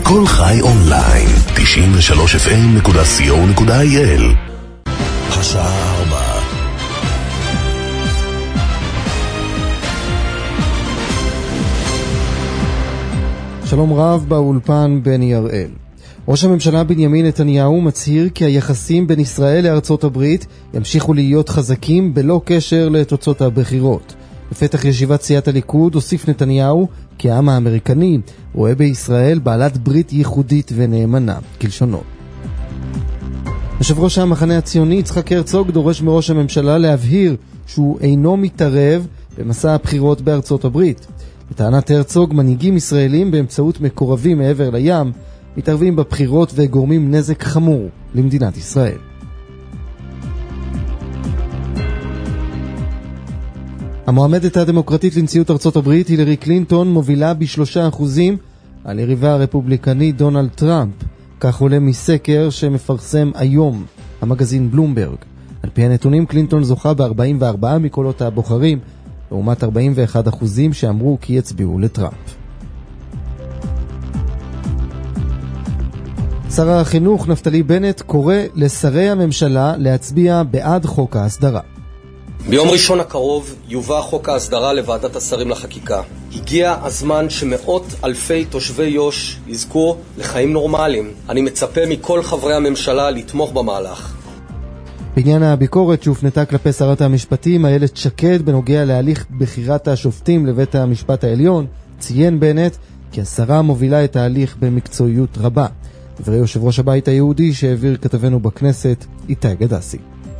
כל חי אונליין, 93fm.co.il. השעה 4. שלום רב, באולפן בני הראל. ראש הממשלה בנימין נתניהו מצהיר כי היחסים בין ישראל לארצות הברית ימשיכו להיות חזקים בלא קשר לתוצאות הבחירות. בפתח ישיבת סיעת הליכוד הוסיף נתניהו כי העם האמריקני רואה בישראל בעלת ברית ייחודית ונאמנה, כלשונו. יושב ראש המחנה הציוני יצחק הרצוג דורש מראש הממשלה להבהיר שהוא אינו מתערב במסע הבחירות בארצות הברית. בטענת הרצוג, מנהיגים ישראלים באמצעות מקורבים מעבר לים מתערבים בבחירות וגורמים נזק חמור למדינת ישראל. המועמדת הדמוקרטית לנשיאות ארצות הברית הילרי קלינטון מובילה ב3% על יריבה הרפובליקני דונלד טראמפ, כך עולה מסקר שמפרסם היום המגזין בלומברג. על פי הנתונים, קלינטון זוכה ב44 מקולות הבוחרים לעומת 41% שאמרו כי יצביעו לטראמפ. שר החינוך נפתלי בנט קורא לשרי הממשלה להצביע בעד חוק ההסדרה. ביום ראשון הקרוב יובא חוק ההסדרה לוועדת השרים לחקיקה. הגיע הזמן שמאות אלפי תושבי יו"ש יזכו לחיים נורמליים. אני מצפה מכל חברי הממשלה לתמוך במהלך. בעניין הביקורת שהופנתה כלפי שרת המשפטים איילת שקד בנוגע להליך בחירת השופטים לבית המשפט העליון, ציין בנט כי השרה מובילה את ההליך במקצועיות רבה. דברי יושב ראש הבית היהודי שהעביר כתבנו בכנסת איתי גדסי.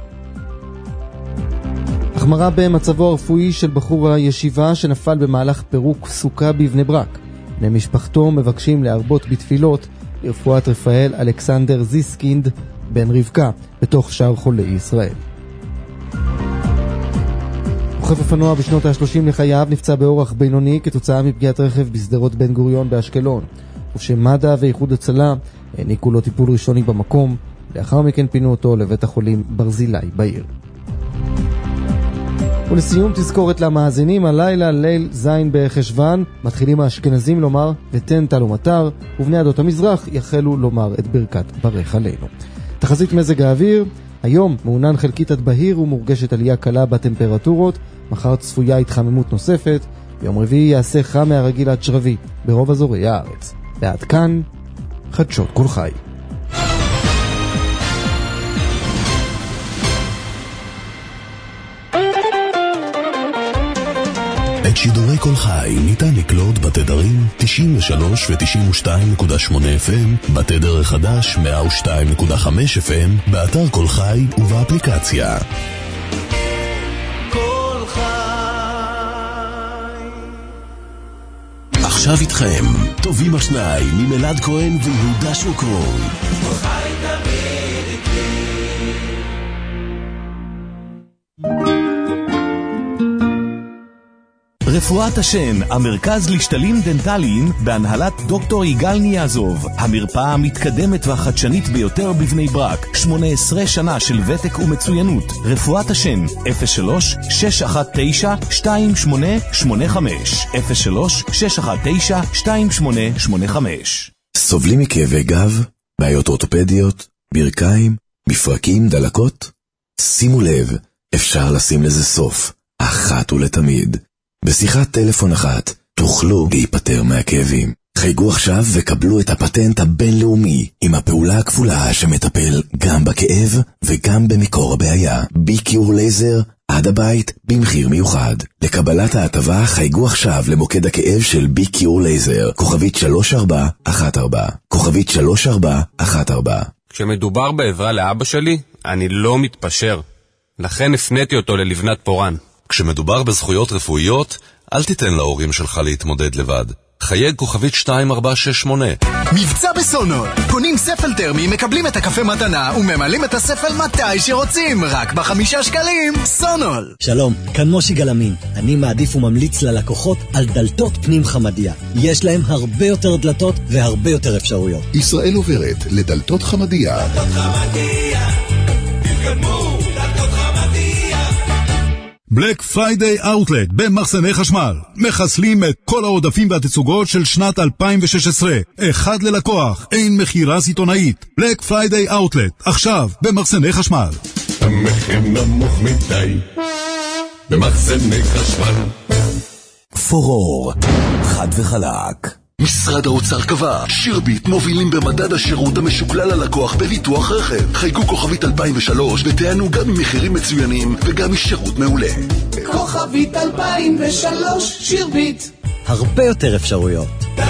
החמרה במצבו הרפואי של בחור הישיבה שנפל במהלך פירוק סוכה בבני ברק. בני משפחתו מבקשים להרבות בתפילות לרפואת רפאל אלכסנדר זיסקינד בן רבקה בתוך שאר חולי ישראל. רוכב אופנוע בשנות ה-30 לחייו נפצע באורח בינוני כתוצאה מפגיעת רכב בשדרות בן גוריון באשקלון. ושמד"א ואיחוד הצלה העניקו לו טיפול ראשוני במקום, לאחר מכן פינו אותו לבית החולים ברזילי בעיר. ולסיום תזכורת למאזינים, הלילה ליל זין בחשבן, מתחילים האשכנזים לומר ותן תל ומטר, ובני עדות המזרח יחלו לומר את ברכת ברך עלינו. תחזית מזג האוויר, היום מעונן חלקית עד בהיר ומורגשת עלייה קלה בטמפרטורות, מחר צפויה התחממות נוספת, ביום רביעי יעשה חם מהרגיל עד שרבי ברוב אזורי הארץ. ועד כאן חדשות כל חי. את שידורי כל חי ניתן לקלוט בתדרים 93 ו-92.8 FM, בתדר החדש 102.5 FM, באתר כל חי ובאפליקציה. כל חי. עכשיו איתכם, טובים השניים ממלעד כהן ויהודה שוקרון. כל חי תמיד איתי. רפואת השן, המרכז לשתלים דנטליים בהנהלת דוקטור יגאל ניאזוב, המרפאה המתקדמת והחדשנית ביותר בבני ברק, 18 שנה של ותק ומצוינות. רפואת השן, 03-619-2885, 03-619-2885. סובלים מכאבי גב, בעיות אורתופדיות, ברכיים, מפרקים, דלקות? שימו לב, אפשר לשים לזה סוף, אחת ולתמיד. בשיחת טלפון אחת תוכלו להיפטר מהכאבים. חייגו עכשיו וקבלו את הפטנט הבינלאומי עם הפעולה הכפולה שמטפל גם בכאב וגם במקור הבעיה. ביקיור לייזר עד הבית במחיר מיוחד. לקבלת ההטבה חייגו עכשיו למוקד הכאב של ביקיור לייזר, כוכבית 3414, כוכבית 3414. כשמדובר בעזרה לאבא שלי, אני לא מתפשר. לכן הפניתי אותו ללבנת פורן. כשמדובר בזכויות רפואיות, אל תיתן להורים שלך להתמודד לבד. חייג כוכבית 2468. מבצע בסונול. קונים ספל טרמי, מקבלים את הקפה מתנה וממלאים את הספל מתי שרוצים, רק ב5 שקלים. סונול. שלום, כאן מושי גלמין. אני מעדיף וממליץ ללקוחות על דלתות פנים חמדיה. יש להם הרבה יותר דלתות והרבה יותר אפשרויות. ישראל עוברת לדלתות חמדיה. דלתות חמדיה. תתקדמו, דלתות חמדיה. בלק פריידיי אאוטלט במחסני חשמל. מחסלים את כל העודפים והתצוגות של שנת 2016. אחד ללקוח, אין מחירה סיטונאית. בלק פריידיי אאוטלט, עכשיו במחסני חשמל. המחיר נמוך מדי במחסני חשמל. פורור, חד וחלק. משרד האוצר קבע, שירביט מובילים במדד השירות המשוקלל ללקוח בביטוח רכב. חייגו כוכבית 2003 ותענו גם ממחירים מצוינים וגם משירות מעולה. כוכבית 2003, שירביט. הרבה יותר אפשרויות.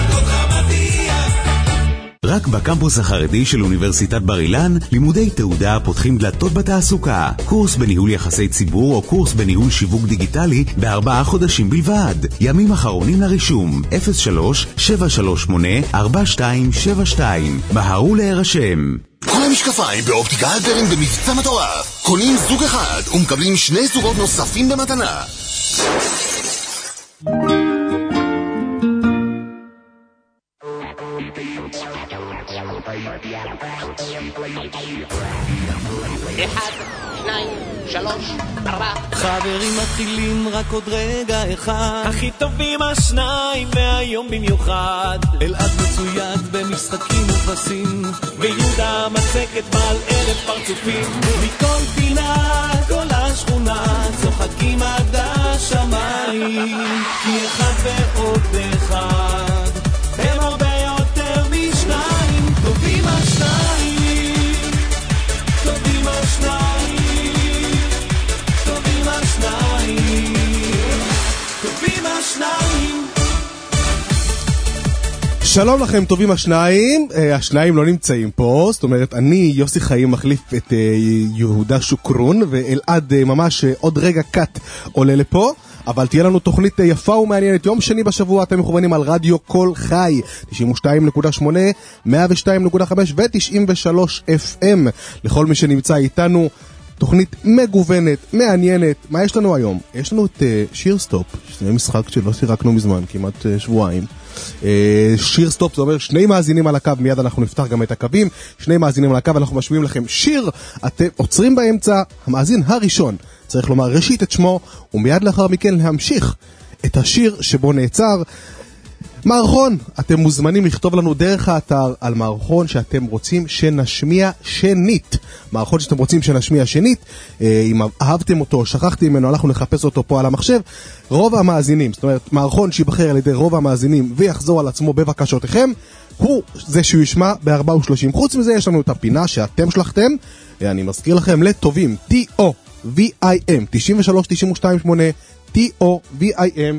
רק בקמפוס החרדי של אוניברסיטת בר אילן, לימודי תעודה פותחים דלתות בתעסוקה. קורס בניהול יחסי ציבור או קורס בניהול שיווק דיגיטלי ב4 חודשים בלבד. ימים אחרונים לרישום 03-738-4272. מהרו להירשם. כל המשקפיים באופטיקה הלפרין במבצע מטורף. קונים זוג אחד ומקבלים 2 זוגות נוספים במתנה. אחד, שניים, שלוש, 4. חברים מתחילים רק עוד רגע אחד. הכי טובים השניים והיום במיוחד. אלעד מצויד במשחקים ופסים, ויהודה מצקת בעל 1000 פרצופים. מכל פינה, כל השכונה צוחקים עד השמיים, כי אחד ועוד אחד הם הרבה יותר משניים. טובים השניים, טובים השניים, טובים השניים, טובים השניים. שלום לכם, טובים השניים. השניים לא נמצאים פה, זאת אומרת אני יוסי חיים מחליף את יהודה שוקרון, ואלעד ממש עוד רגע קט עולה לפה. אבל תהיה לנו תוכנית יפה ומעניינת. יום שני בשבוע אתם מכוונים על רדיו קול חי 92.8, 102.5 ו-93 FM. לכל מי שנמצא איתנו, תוכנית מגוונת, מעניינת. מה יש לנו היום? יש לנו את שיר סטופ, שזה משחק שלא שיחקנו מזמן, כמעט שבועיים. שיר סטופ זה אומר 2 מאזינים על הקו, מיד אנחנו נפתח גם את הקווים. 2 מאזינים על הקו, אנחנו משמיעים לכם שיר, אתם עוצרים באמצע, המאזין הראשון צריך לומר ראשית את שמו, ומיד לאחר מכן להמשיך את השיר שבו נעצר. מערכון, אתם מוזמנים לכתוב לנו דרך האתר על מערכון שאתם רוצים שנשמיע שנית. מערכון שאתם רוצים שנשמיע שנית, אם אהבתם אותו, שכחתם ממנו, אנחנו נחפש אותו פה על המחשב. רוב המאזינים, זאת אומרת מערכון שיבחר על ידי רוב המאזינים ויחזור על עצמו בבקשותיכם, הוא זה שהוא ישמע ב-4:30. חוץ מזה יש לנו את הפינה שאתם שלחתם, אני מזכיר לכם, לטובים, TOVIM 93-92-8, TOVIM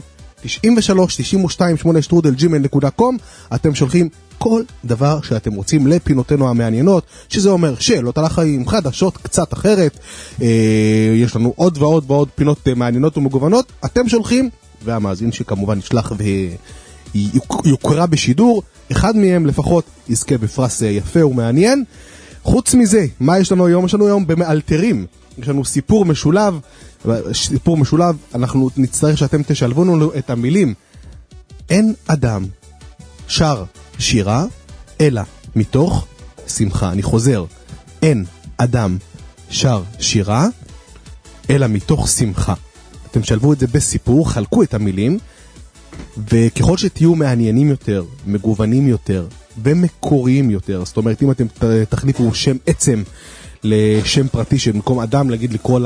93-92-8 אתם שולחים כל דבר שאתם רוצים לפינותינו המעניינות, שזה אומר שאלות על החיים, חדשות קצת אחרת, יש לנו עוד ועוד ועוד פינות מעניינות ומגוונות, אתם שולחים, והמאזין שכמובן ישלח ויוקרא בשידור, אחד מהם לפחות יזכה בפרס יפה ומעניין. חוץ מזה, מה יש לנו היום? יש לנו היום במאלתרים, יש לנו סיפור משולב. סיפור משולב, אנחנו נצטרך שאתם תשלבו לנו את המילים אין אדם שר שירה אלא מתוך שמחה. אני חוזר, אין אדם שר שירה אלא מתוך שמחה. אתם שלבו את זה בסיפור, חלקו את המילים, וככל שתהיו מעניינים יותר, מגוונים יותר ומקוריים יותר, זאת אומרת אם אתם תחליפו שם עצם לשם פרטי שבמקום אדם, להגיד לקרוא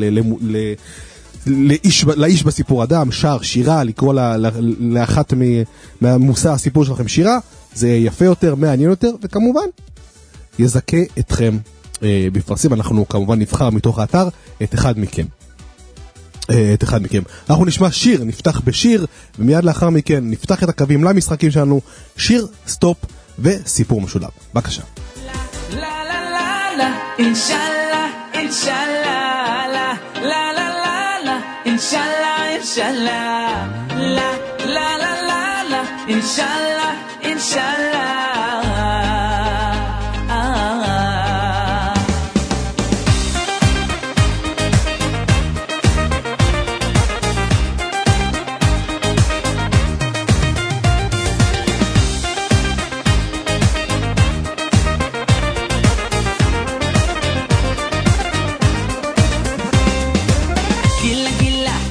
לאיש בסיפור אדם, שר, שירה, לקרוא לאחת מהמושא הסיפור שלכם שירה, זה יפה יותר, מעניין יותר, וכמובן יזכה אתכם בפרסים. אנחנו כמובן נבחר מתוך האתר את אחד מכם. אנחנו נשמע שיר, נפתח בשיר, ומיד לאחר מכן נפתח את הקווים למשחקים שלנו, שיר, סטופ וסיפור משולב. בבקשה. Inshallah, inshallah, la la la la la, inshallah, inshallah, la la la la la, inshallah, inshallah. Gila gila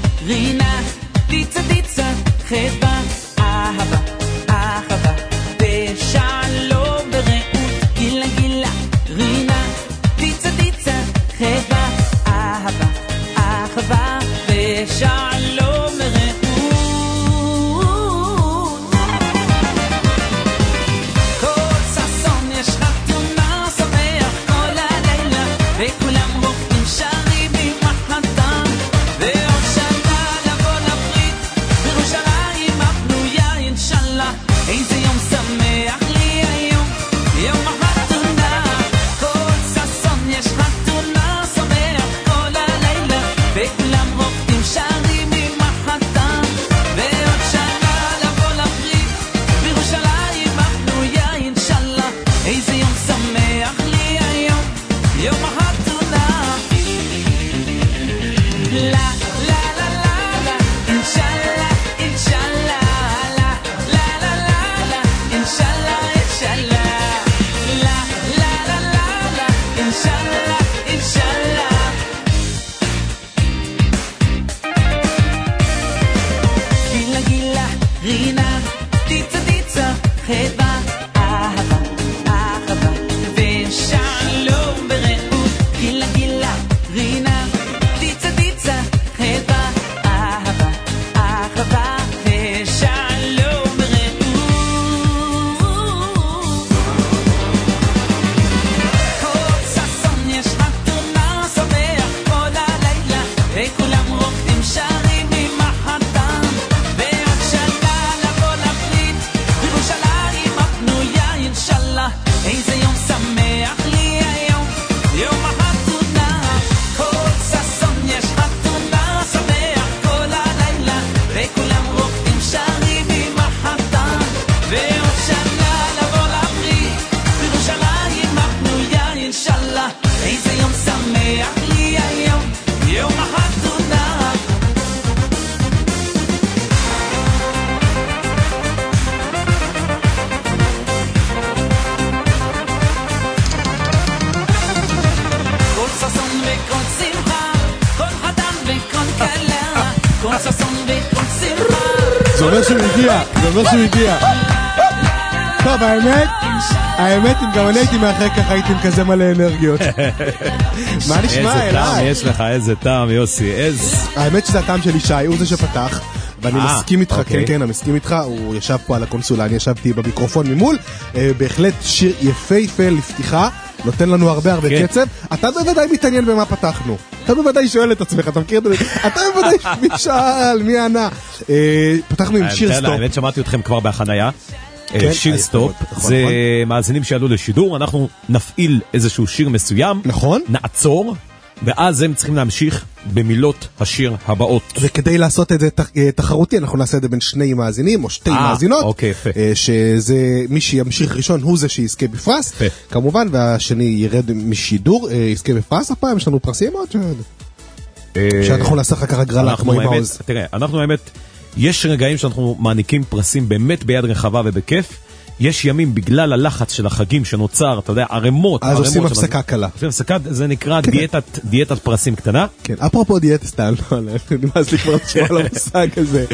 איזה יום שמח לי היום, יום החתונה, כל ששון יש חתונה, שמח כל הלילה, וכולם רוקדים שרים עם החתן, ועוד שנה לבוא להבריא, בירושלים הפנויה אינשאללה, איזה יום שמח לי היום, יום החתונה. כל ששון וכל שמחה, כל חתן וכל כלה, כל ששון וכל שמחה. זה אומר שהוא הגיע, זה אומר שהוא הגיע. טוב, האמת, אם גם אני הייתי מאחרי ככה, הייתי עם כזה מלא אנרגיות. מה נשמע איזה טעם אליי? יש לך, איזה טעם, יוסי, האמת שזה הטעם של ישי, הוא זה שפתח, ואני מסכים איתך, כן, כן, אני מסכים איתך, הוא ישב פה על הקונסולה, אני ישבתי במיקרופון ממול, בהחלט שיר יפהפה לפתיחה, נותן לנו הרבה קצב, אתה בוודאי מתעניין במה פתחנו, אתה בוודאי שואל את עצמך, אתה מכיר את זה, אתה בוודאי מי שאל, מי ענה, פתחנו עם שיר סטופ. האמת שמעתי אתכם כבר בהחנייה. שיר סטופ, זה מאזינים שעלו לשידור, אנחנו נפעיל איזשהו שיר מסוים, נעצור, ואז הם צריכים להמשיך במילות השיר הבאות. וכדי לעשות את זה תחרותי, אנחנו נעשה את זה בין שני מאזינים או שתי מאזינות, שזה מי שימשיך ראשון הוא זה שיזכה בפרס, כמובן, והשני ירד משידור, יזכה בפרס. הפעם יש לנו פרסים עוד שאנחנו נעשה אחר כך הגרלה כמו עם העוז. תראה, אנחנו האמת, יש רגעים שאנחנו מעניקים פרסים באמת ביד רחבה ובכיף, יש ימים בגלל הלחץ של החגים שנוצר, אתה יודע, ערמות. אז עושים הפסקה קלה. עושים הפסקה, זה נקרא דיאטת פרסים קטנה. כן, אפרופו דיאטה סתם, נמאס לי כבר לשמוע על המושג הזה.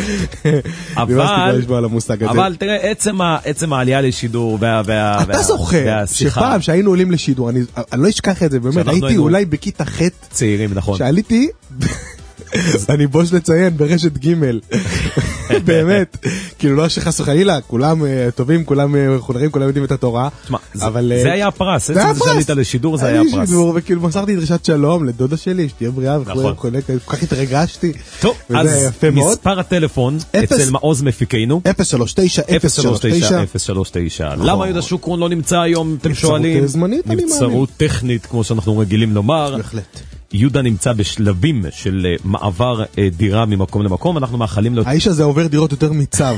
אבל תראה, עצם העלייה לשידור אתה זוכר שפעם שהיינו עולים לשידור, אני לא אשכח את זה, באמת, הייתי אולי בכיתה ח' צעירים, נכון. שעליתי אני בוש לציין ברשת ג' באמת, כאילו לא שחס וחלילה, כולם טובים, כולם חונרים, כולם יודעים את התורה, זה היה הפרס, עצם זה שעלית לשידור זה היה הפרס, וכאילו מסרתי דרישת שלום לדודה שלי, שתהיה בריאה וכו', כל כך התרגשתי. טוב, אז מספר הטלפון אצל מעוז מפיקנו 039-039. למה יהודה שוקרון לא נמצא היום, אתם שואלים? נבצרות טכנית, כמו שאנחנו רגילים לומר. בהחלט. יהודה נמצא בשלבים של מעבר דירה ממקום למקום, אנחנו מאחלים לו... האיש הזה עובר דירות יותר מצב.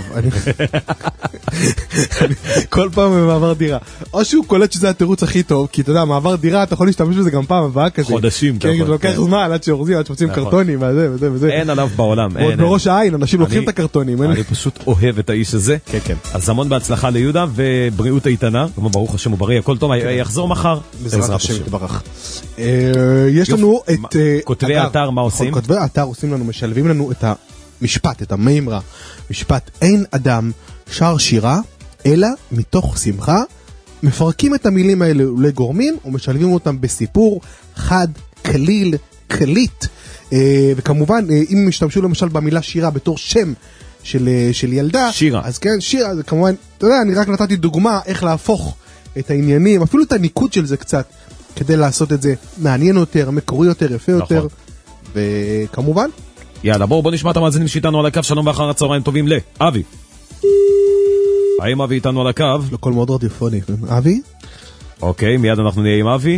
כל פעם במעבר דירה. או שהוא קולט שזה התירוץ הכי טוב, כי אתה יודע, מעבר דירה, אתה יכול להשתמש בזה גם פעם הבאה כזה. חודשים. כן, זה לוקח זמן, עד שאורזים, עד שפוצים קרטונים, וזה. אין עליו בעולם. עוד בראש העין, אנשים לוקחים את הקרטונים. אני פשוט אוהב את האיש הזה. כן, כן. אז המון בהצלחה ליהודה, ובריאות איתנה. כמו ברוך השם ובריא, הכל טוב, יחזור מחר. בעזרת השם יתברך. יש לנו את... כותבי האתר, מה עושים? כותבי האתר עושים לנו, משלבים לנו את המשפט, את המימרה, משפט אין אדם שר שירה, אלא מתוך שמחה, מפרקים את המילים האלה לגורמים, ומשלבים אותם בסיפור חד, קליל, קליט, וכמובן, אם משתמשו למשל במילה שירה בתור שם של ילדה, שירה. אז כן, שירה, זה כמובן, אתה יודע, אני רק נתתי דוגמה איך להפוך את העניינים, אפילו את הניקוד של זה קצת, כדי לעשות את זה מעניין יותר, מקורי יותר, יפה יותר, וכמובן. יאללה, בואו נשמע את המאזינים שאיתנו על הקו, שלום ואחר הצהריים טובים לאבי. האם אבי איתנו על הקו? לכל מאוד רדיופוני. אבי? אוקיי, מיד אנחנו נהיה עם אבי.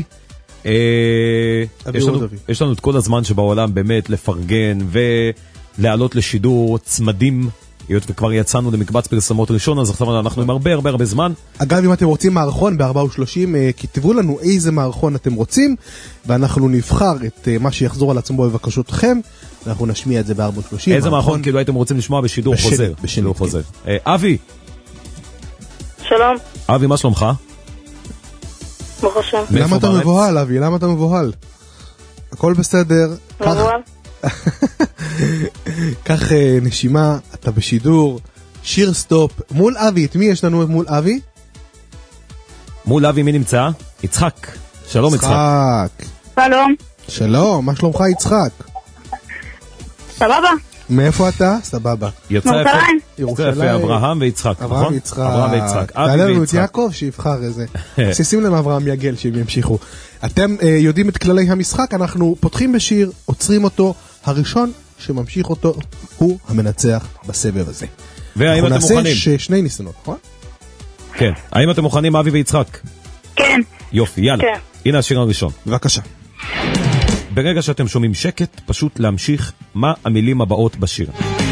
יש לנו את כל הזמן שבעולם באמת לפרגן ולהעלות לשידור צמדים, היות וכבר יצאנו למקבץ פרסומות ראשון, אז עכשיו אנחנו עם הרבה זמן. אגב, אם אתם רוצים מערכון ב-4.30, כתבו לנו איזה מערכון אתם רוצים, ואנחנו נבחר את מה שיחזור על עצמו בבקשותכם, ואנחנו נשמיע את זה ב-4.30. איזה מערכון כאילו הייתם רוצים לשמוע בשידור חוזר? בשידור חוזר. אבי. שלום. אבי, מה שלומך? ברוך השם. למה אתה מבוהל, אבי? למה אתה מבוהל? הכל בסדר. מבוהל. קח נשימה, אתה בשידור, שיר סטופ, מול אבי, את מי יש לנו מול אבי? מול אבי מי נמצא? יצחק, שלום יצחק. שלום. שלום, מה שלומך יצחק? סבבה. מאיפה אתה? סבבה. יוצא יפה, אברהם ויצחק, נכון? אברהם ויצחק. תעלה לנו את יעקב שיבחר איזה. שים להם אברהם יגל שהם ימשיכו. אתם יודעים את כללי המשחק, אנחנו פותחים בשיר, עוצרים אותו, הראשון שממשיך אותו הוא המנצח בסבב הזה. והאם אתם מוכנים? אנחנו נעשה שני ניסיונות, נכון? כן. האם אתם מוכנים, אבי ויצחק? כן. יופי, יאללה. כן. הנה השיר הראשון. בבקשה. ברגע שאתם שומעים שקט, פשוט להמשיך מה המילים הבאות בשיר.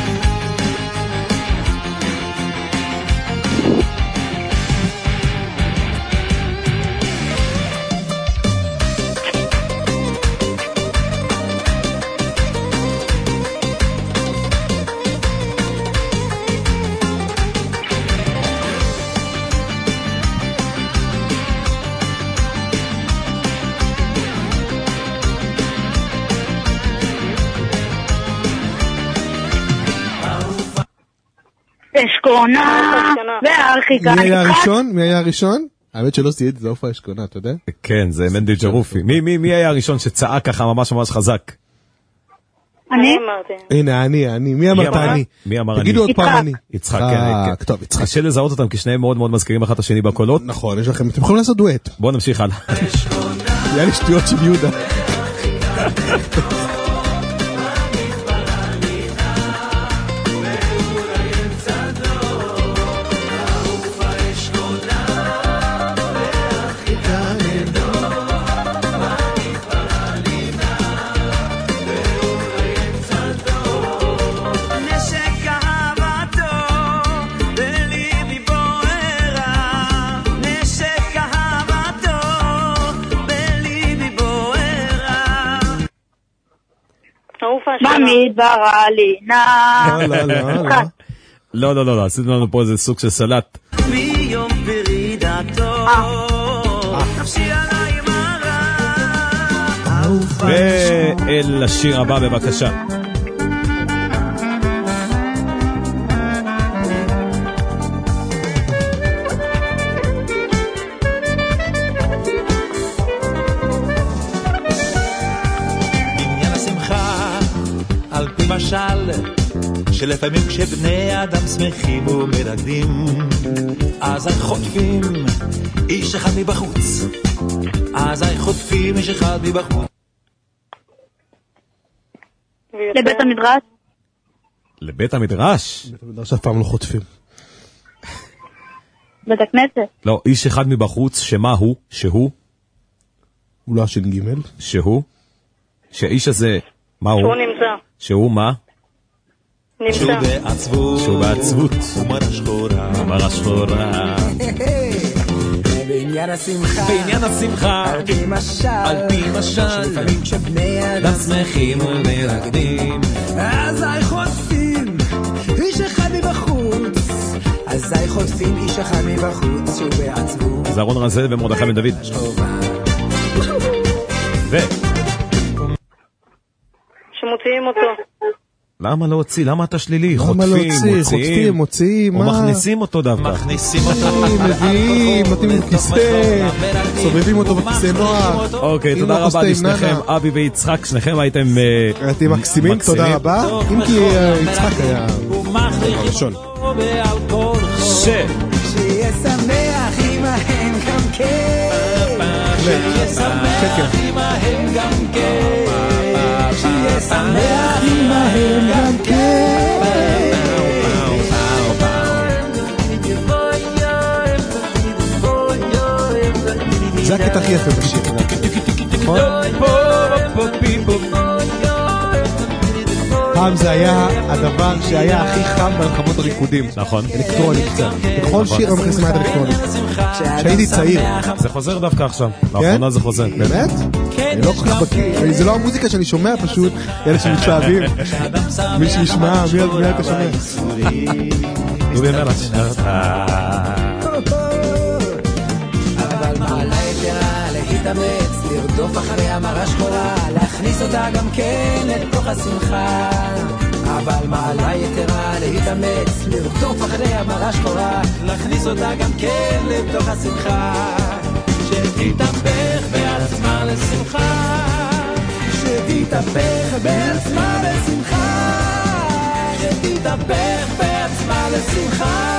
אשכונה והרחיקה. מי היה הראשון? מי היה הראשון? האמת שלא סייד, זה אופה אשכונה, אתה יודע? כן, זה מנדי ג'רופי. מי היה הראשון שצעק ככה ממש ממש חזק? אני אמרתי. הנה, אני. מי אמרת אני? מי אמר אני? תגידו עוד פעם אני. יצחק, כן. טוב, יצחק. קשה לזהות אותם כי שניהם מאוד מאוד מזכירים אחד את השני בקולות. נכון, יש לכם, אתם יכולים לעשות דואט. בואו נמשיך הלאה. היה לי שטויות של יהודה. במדבר עלינה. לא, עשינו לנו פה איזה סוג של סלט. מיום פרידתו נפשי עליי מרה. ואל השיר הבא בבקשה. למשל, שלפעמים כשבני אדם שמחים ומרקדים, אז הם חוטפים איש אחד מבחוץ. לבית המדרש? לבית המדרש? בית המדרש אף פעם לא חוטפים. בית הכנסת? לא, איש אחד מבחוץ, שמה הוא? שהוא? הוא לא השין ג' שהוא? שהאיש הזה, מה הוא? שהוא נמצא. שהוא מה? נמצא. שהוא בעצבות. ומרה שחורה. בעניין השמחה, על פי משל, שלפעמים כשבני אדם שמחים ומרקדים, אזי חוטפים איש אחד מבחוץ, שהוא בעצבות. זרון רזל ומרדכי בן דוד. שמוציאים אותו. למה לא הוציא? למה אתה שלילי? מוציאים, או מכניסים אותו דווקא. מביאים, נותנים לו כיסא, סובבים אותו בכיסא נוח. אוקיי, תודה רבה לשניכם, אבי ויצחק, שניכם הייתם מקסימים, תודה רבה. אם כי יצחק היה הראשון. שיהיה שמח עמהם גם כן, שיהיה שמח עמהם גם כן, שיהיה שמח עמהם גם כן. זה הקטע הכי יפה בשיר. פעם זה היה הדבר שהיה הכי חם ברחבות הריקודים. נכון. אלקטרוני קצת. בכל שיר המכניסים היה אלקטרוני. כשהייתי צעיר. זה חוזר דווקא עכשיו. לאחרונה זה חוזר. באמת? אני לא כל כך בקיא. זה לא המוזיקה שאני שומע פשוט. אלה שמתלהבים. מי שישמע, מי אתה שומע? דובי מלך. אבל מעלה יתרה להתאמץ, לרדוף אחרי המרה שחורה, להכניס אותה גם כן לתוך השמחה. אבל מעלה יתרה להתאמץ, לרדוף אחרי המרה שחורה, להכניס אותה גם כן לתוך השמחה. שתתהפך בעצמה לשמחה, שתתהפך בעצמה לשמחה, שתתהפך בעצמה לשמחה.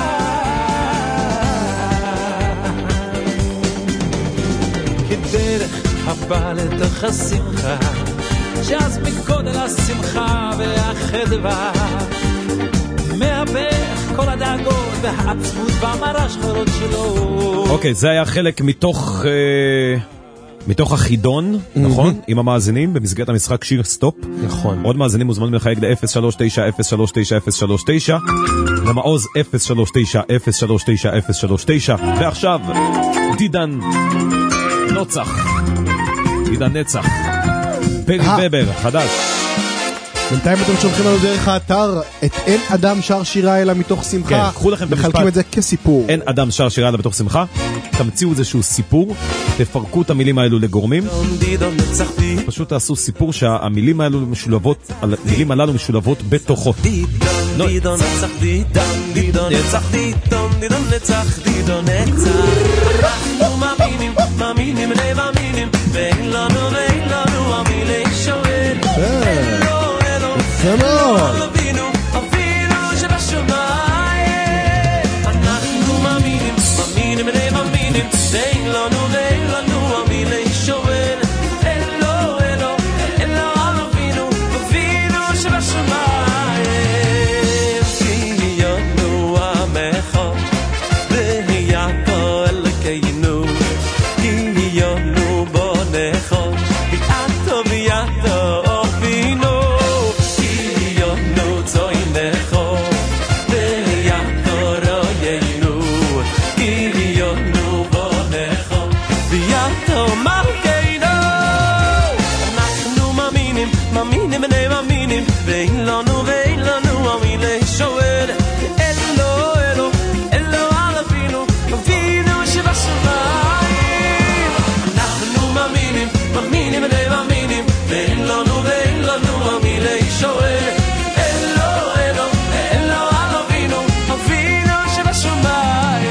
דרך הבא לתוך השמחה, שאז מגודל השמחה והחדווה מהפך כל הדאגות והעצבות והמרה שחורות שלו. אוקיי, זה היה חלק מתוך החידון, נכון? עם המאזינים במסגרת המשחק שיר סטופ. נכון. עוד מאזינים מוזמנים לחייג ל-039-039-039 למעוז 039-039-039. ועכשיו דידן נוצח, דידן נצח, פרי ובר, חדש. בינתיים אתם שולחים לנו דרך האתר את אין אדם שר שירה אלא מתוך שמחה. כן, קחו לכם את המשפט. מחלקים את זה כסיפור. אין אדם שר שירה אלא מתוך שמחה. תמציאו איזשהו סיפור, תפרקו את המילים האלו לגורמים. פשוט תעשו סיפור שהמילים האלו משולבות, המילים הללו משולבות בתוכו. דידון נצח, דידון נצח, דידון נצח, דידון נצח. אנחנו מאמינים, מאמינים, מאמינים, ואין לנו המילי שואל. אבינו, אבינו שבשמיים. אנחנו מאמינים, מאמינים, מאמינים, ואין לנו המילי שואל. אלו, אלו, אלו אבינו, אבינו שבשמיים. תהיינו עמך, ויעקב אלוקינו, תהיינו בונך, ביעתו ביעתו אבינו. ואין לנו המילי שואל. אלו, אלו, אלו אבינו, אבינו שבשמיים. אנחנו מאמינים, מאמינים, מאמינים, ואין לנו המילי שואל. אלו, אלו, אלו אבינו, אבינו שבשמיים.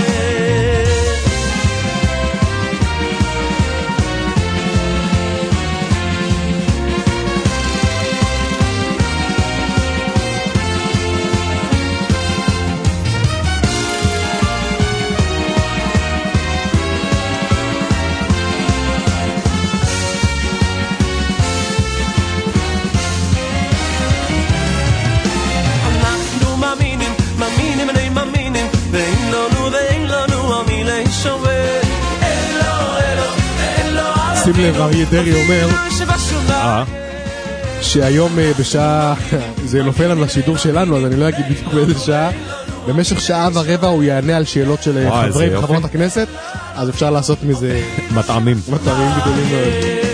שים לב, אריה דרעי אומר שהיום בשעה, זה נופל על השידור שלנו אז אני לא אגיד בדיוק באיזה שעה, במשך שעה ורבע הוא יענה על שאלות של חברי וחברות הכנסת, אז אפשר לעשות מזה מטעמים גדולים מאוד.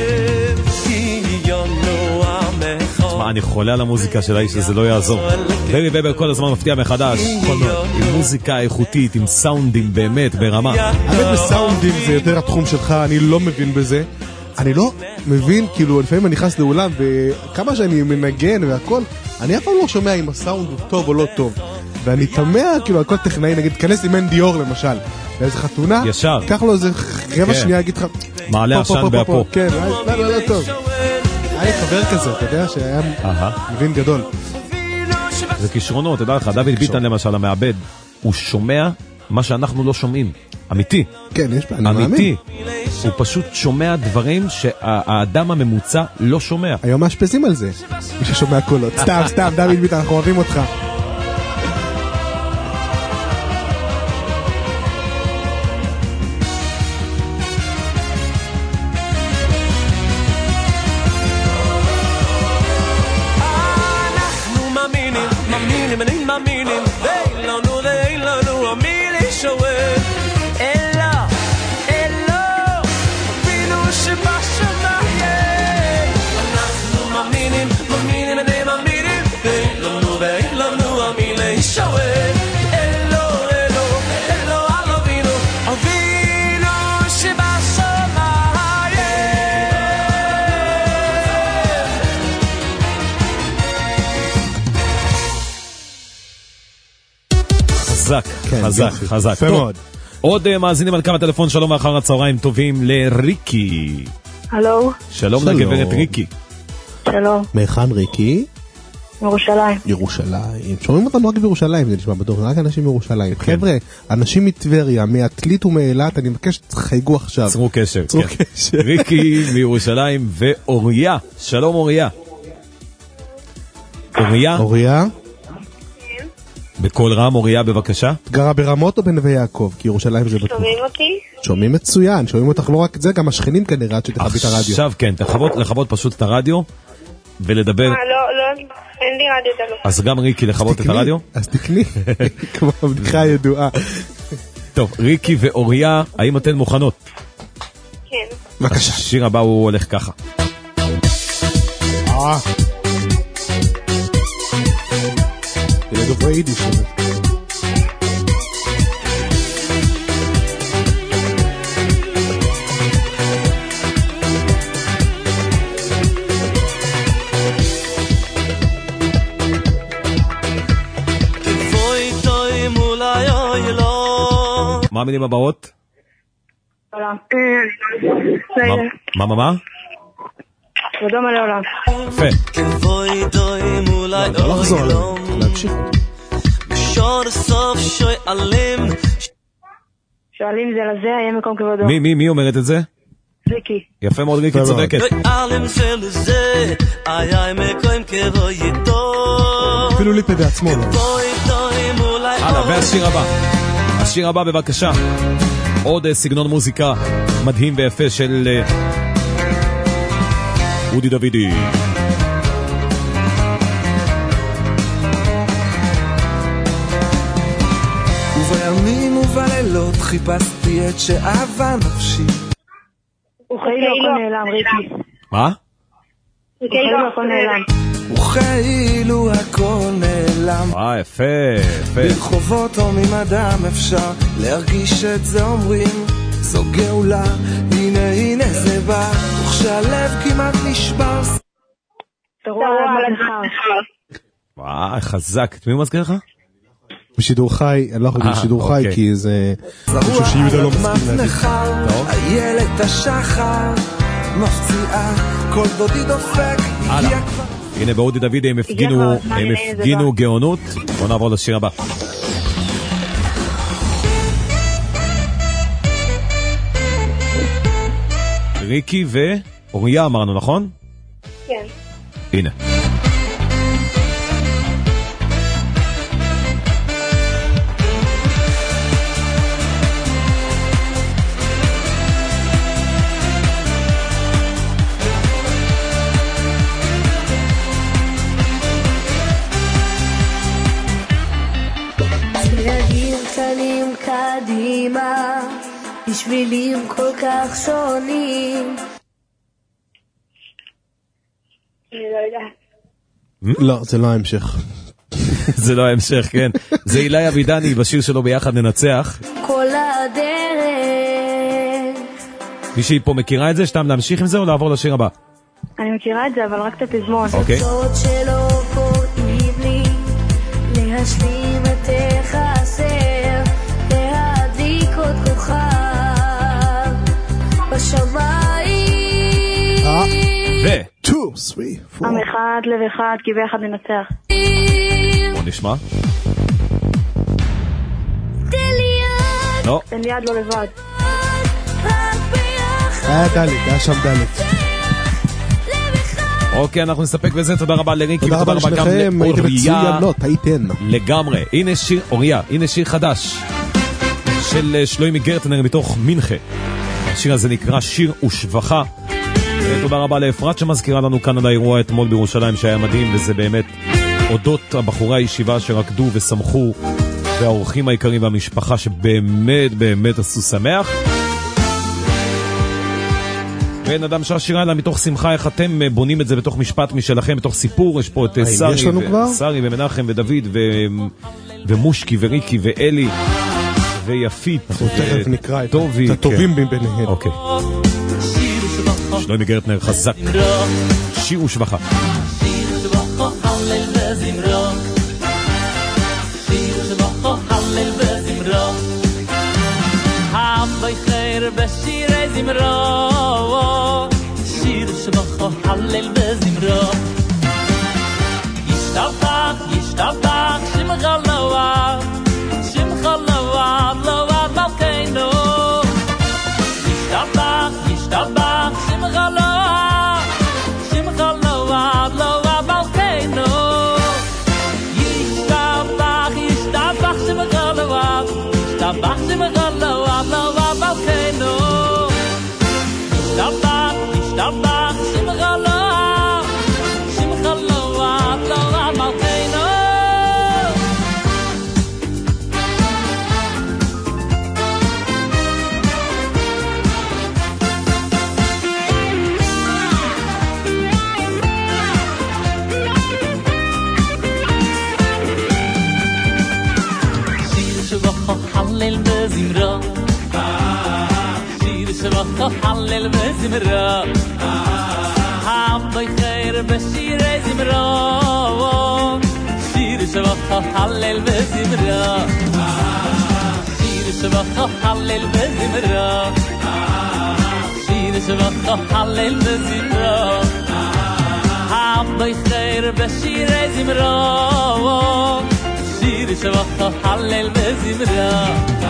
תשמע, אני חולה על המוזיקה של האיש, זה לא יעזור. פרי ובר כל הזמן מפתיע מחדש, עם מוזיקה איכותית, עם סאונדים באמת ברמה. האמת בסאונדים זה יותר התחום שלך, אני לא מבין בזה. אני לא מבין, כאילו לפעמים אני נכנס לאולם וכמה שאני מנגן והכל, אני אף פעם לא שומע אם הסאונד הוא טוב או לא טוב. ואני תמע כאילו על כל טכנאי, נגיד כנס עם אנדי אור למשל לאיזה חתונה, ישר קח לו איזה רבע שנייה, אגיד לך מעלה עשן באפו. כן, לא טוב. היה לי חבר כזה, אתה יודע, שהיה מבין גדול. זה כישרונות, אתה יודע לך, דוד ביטן למשל המעבד, הוא שומע מה שאנחנו לא שומעים, אמיתי. כן, יש פעמים, אמיתי. הוא פשוט שומע דברים שהאדם הממוצע לא שומע. היום מאשפזים על זה, מי ששומע קולות. סתם, דוד ביטן, אנחנו אוהבים אותך. חזק. עוד מאזינים על קו הטלפון, שלום ואחר הצהריים טובים לריקי. הלו. שלום לגברת ריקי. שלום. מהיכן ריקי? ירושלים. שומעים אותנו רק בירושלים, זה נשמע בטוח, רק אנשים בירושלים. חבר'ה, אנשים מטבריה, מעתלית ומאילת, אני מבקש שתחייגו עכשיו. צרו קשר. ריקי מירושלים ואוריה. שלום אוריה. אוריה? בקול רם, אוריה בבקשה. את גרה ברמות או בנווה יעקב? כי ירושלים זה בטוח. שומעים אותי? שומעים מצוין, שומעים אותך לא רק את זה, גם השכנים כנראה עד שתכבי את הרדיו. עכשיו כן, לכבות פשוט את הרדיו ולדבר. לא, אין לי רדיו תלו. אז גם ריקי לכבות את הרדיו? אז תקני, כמו הבדיחה הידועה. טוב, ריקי ואוריה, האם אתן מוכנות? כן. בבקשה. השיר הבא הוא הולך ככה. לדוברי יידיש. מה המילים הבאות? עולם. מה? ודומה לעולם. יפה. לא לחזור עליהם, להמשיך. שואלים זה לזה, יהיה מקום כבודו. מי אומרת את זה? ריקי. יפה מאוד, ריקי צודקת. אפילו ליפה בעצמו. הלאה, והשיר הבא. השיר הבא בבקשה. עוד סגנון מוזיקה מדהים ויפה של אודי דוידי. ובימים ובלילות חיפשתי את שאהבה נפשי. וכאילו הכל נעלם, ריקי. מה? וכאילו הכל נעלם. וכאילו הכל נעלם. יפה, יפה. ברחובות הומים אדם אפשר להרגיש את זה אומרים זו גאולה, הנה זה בא, וכשהלב כמעט נשבר. תרוע וואי, חזק. את מי הוא מזכיר לך? בשידור חי, אני לא יכול להגיד בשידור חי כי זה משהו שיהודה לא מסכים להגיד. איילת השחר מפציעה, כל דודי דופק. הלאה. הנה באודי דוידי הם הפגינו גאונות. בוא נעבור לשיר הבא. ריקי ואוריה אמרנו, נכון? כן. הנה. צעדים קטנים קדימה, בשבילים כל כך שונים. אני לא יודעת. לא, זה לא ההמשך. זה לא ההמשך, כן. זה אילי אבידני בשיר שלו ביחד ננצח. כל הדרך. מישהי פה מכירה את זה? שתם להמשיך עם זה או לעבור לשיר הבא? אני מכירה את זה, אבל רק את הפזמון. אוקיי. זאת שלא קוראים לי להשלים את החסר, להדליק עוד כוכב בשמיים. two, three, four. עם אחד לב אחד, כי ביחד ננצח. בוא נשמע. לא. תן לי יד לא לבד. היה דלת, היה שם דלת. אוקיי, אנחנו נסתפק בזה. תודה רבה לריקי. תודה רבה לשניכם, הייתם מצוינות, הייתן. לגמרי. הנה שיר, אוריה, הנה שיר חדש של שלוימי גרטנר מתוך מינכה. השיר הזה נקרא שיר ושבחה. תודה רבה לאפרת שמזכירה לנו כאן על האירוע אתמול בירושלים שהיה מדהים, וזה באמת אודות הבחורי הישיבה שרקדו ושמחו, והאורחים העיקריים והמשפחה שבאמת באמת עשו שמח. ואין אדם שהשירה אלא מתוך שמחה. איך אתם בונים את זה בתוך משפט משלכם, בתוך סיפור? יש פה את שרי ומנחם ודוד ומושקי וריקי ואלי ויפית וטובי, את הטובים מביניהם. אוקיי, שלומי גרטנר חזק. שיר ושבחה. שיר ושבחה הלל וזמרו, שיר ושבחה הלל וזמרו, העם ביחר בשירי זמרו, שיר ושבחה הלל וזמרו. ישתבח ישתבח שמך לעד, שמך לעד לעד מלכנו. ישתבח ישתבח שמך לעד, שמך לעד לעד מלכנו. ישתבח ישתבח וזמרה שיר שבחו הלל וזמרה המבוי חיר בשירי זמרה שיר שבחו הלל וזמרה שיר שבחו הלל וזמרה שיר שבחו הלל וזמרה המבוי חיר בשירי זמרה שיר שבחו הלל וזמרה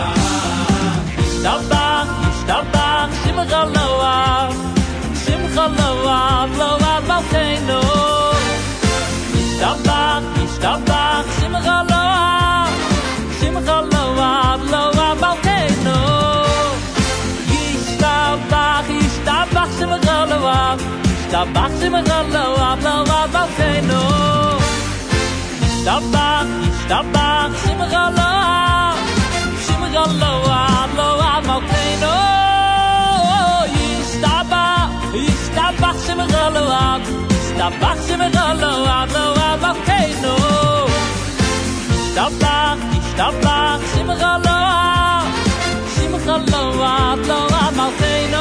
ישתבח ישתבח שמחה לאוהב שמחה לאוהב לאוהב מלכנו ישתבח ישתבח שמחה לאוהב שמחה לאוהב לאוהב מלכנו ישתבח ישתבח שמחה לאוהב ישתבח שמחה לאוהב לאוהב מלכנו ישתבח ישתבח שמחה לאוהב שמחה לאוהב לאוהב מלכנו ישתבח ישתבח שמחה לאוהב ישתבח שמחה לאוהב לאוהב מלכנו ישתבח ישתבח שמחה לאוהב שמחה לאוהב לאוהב מלכנו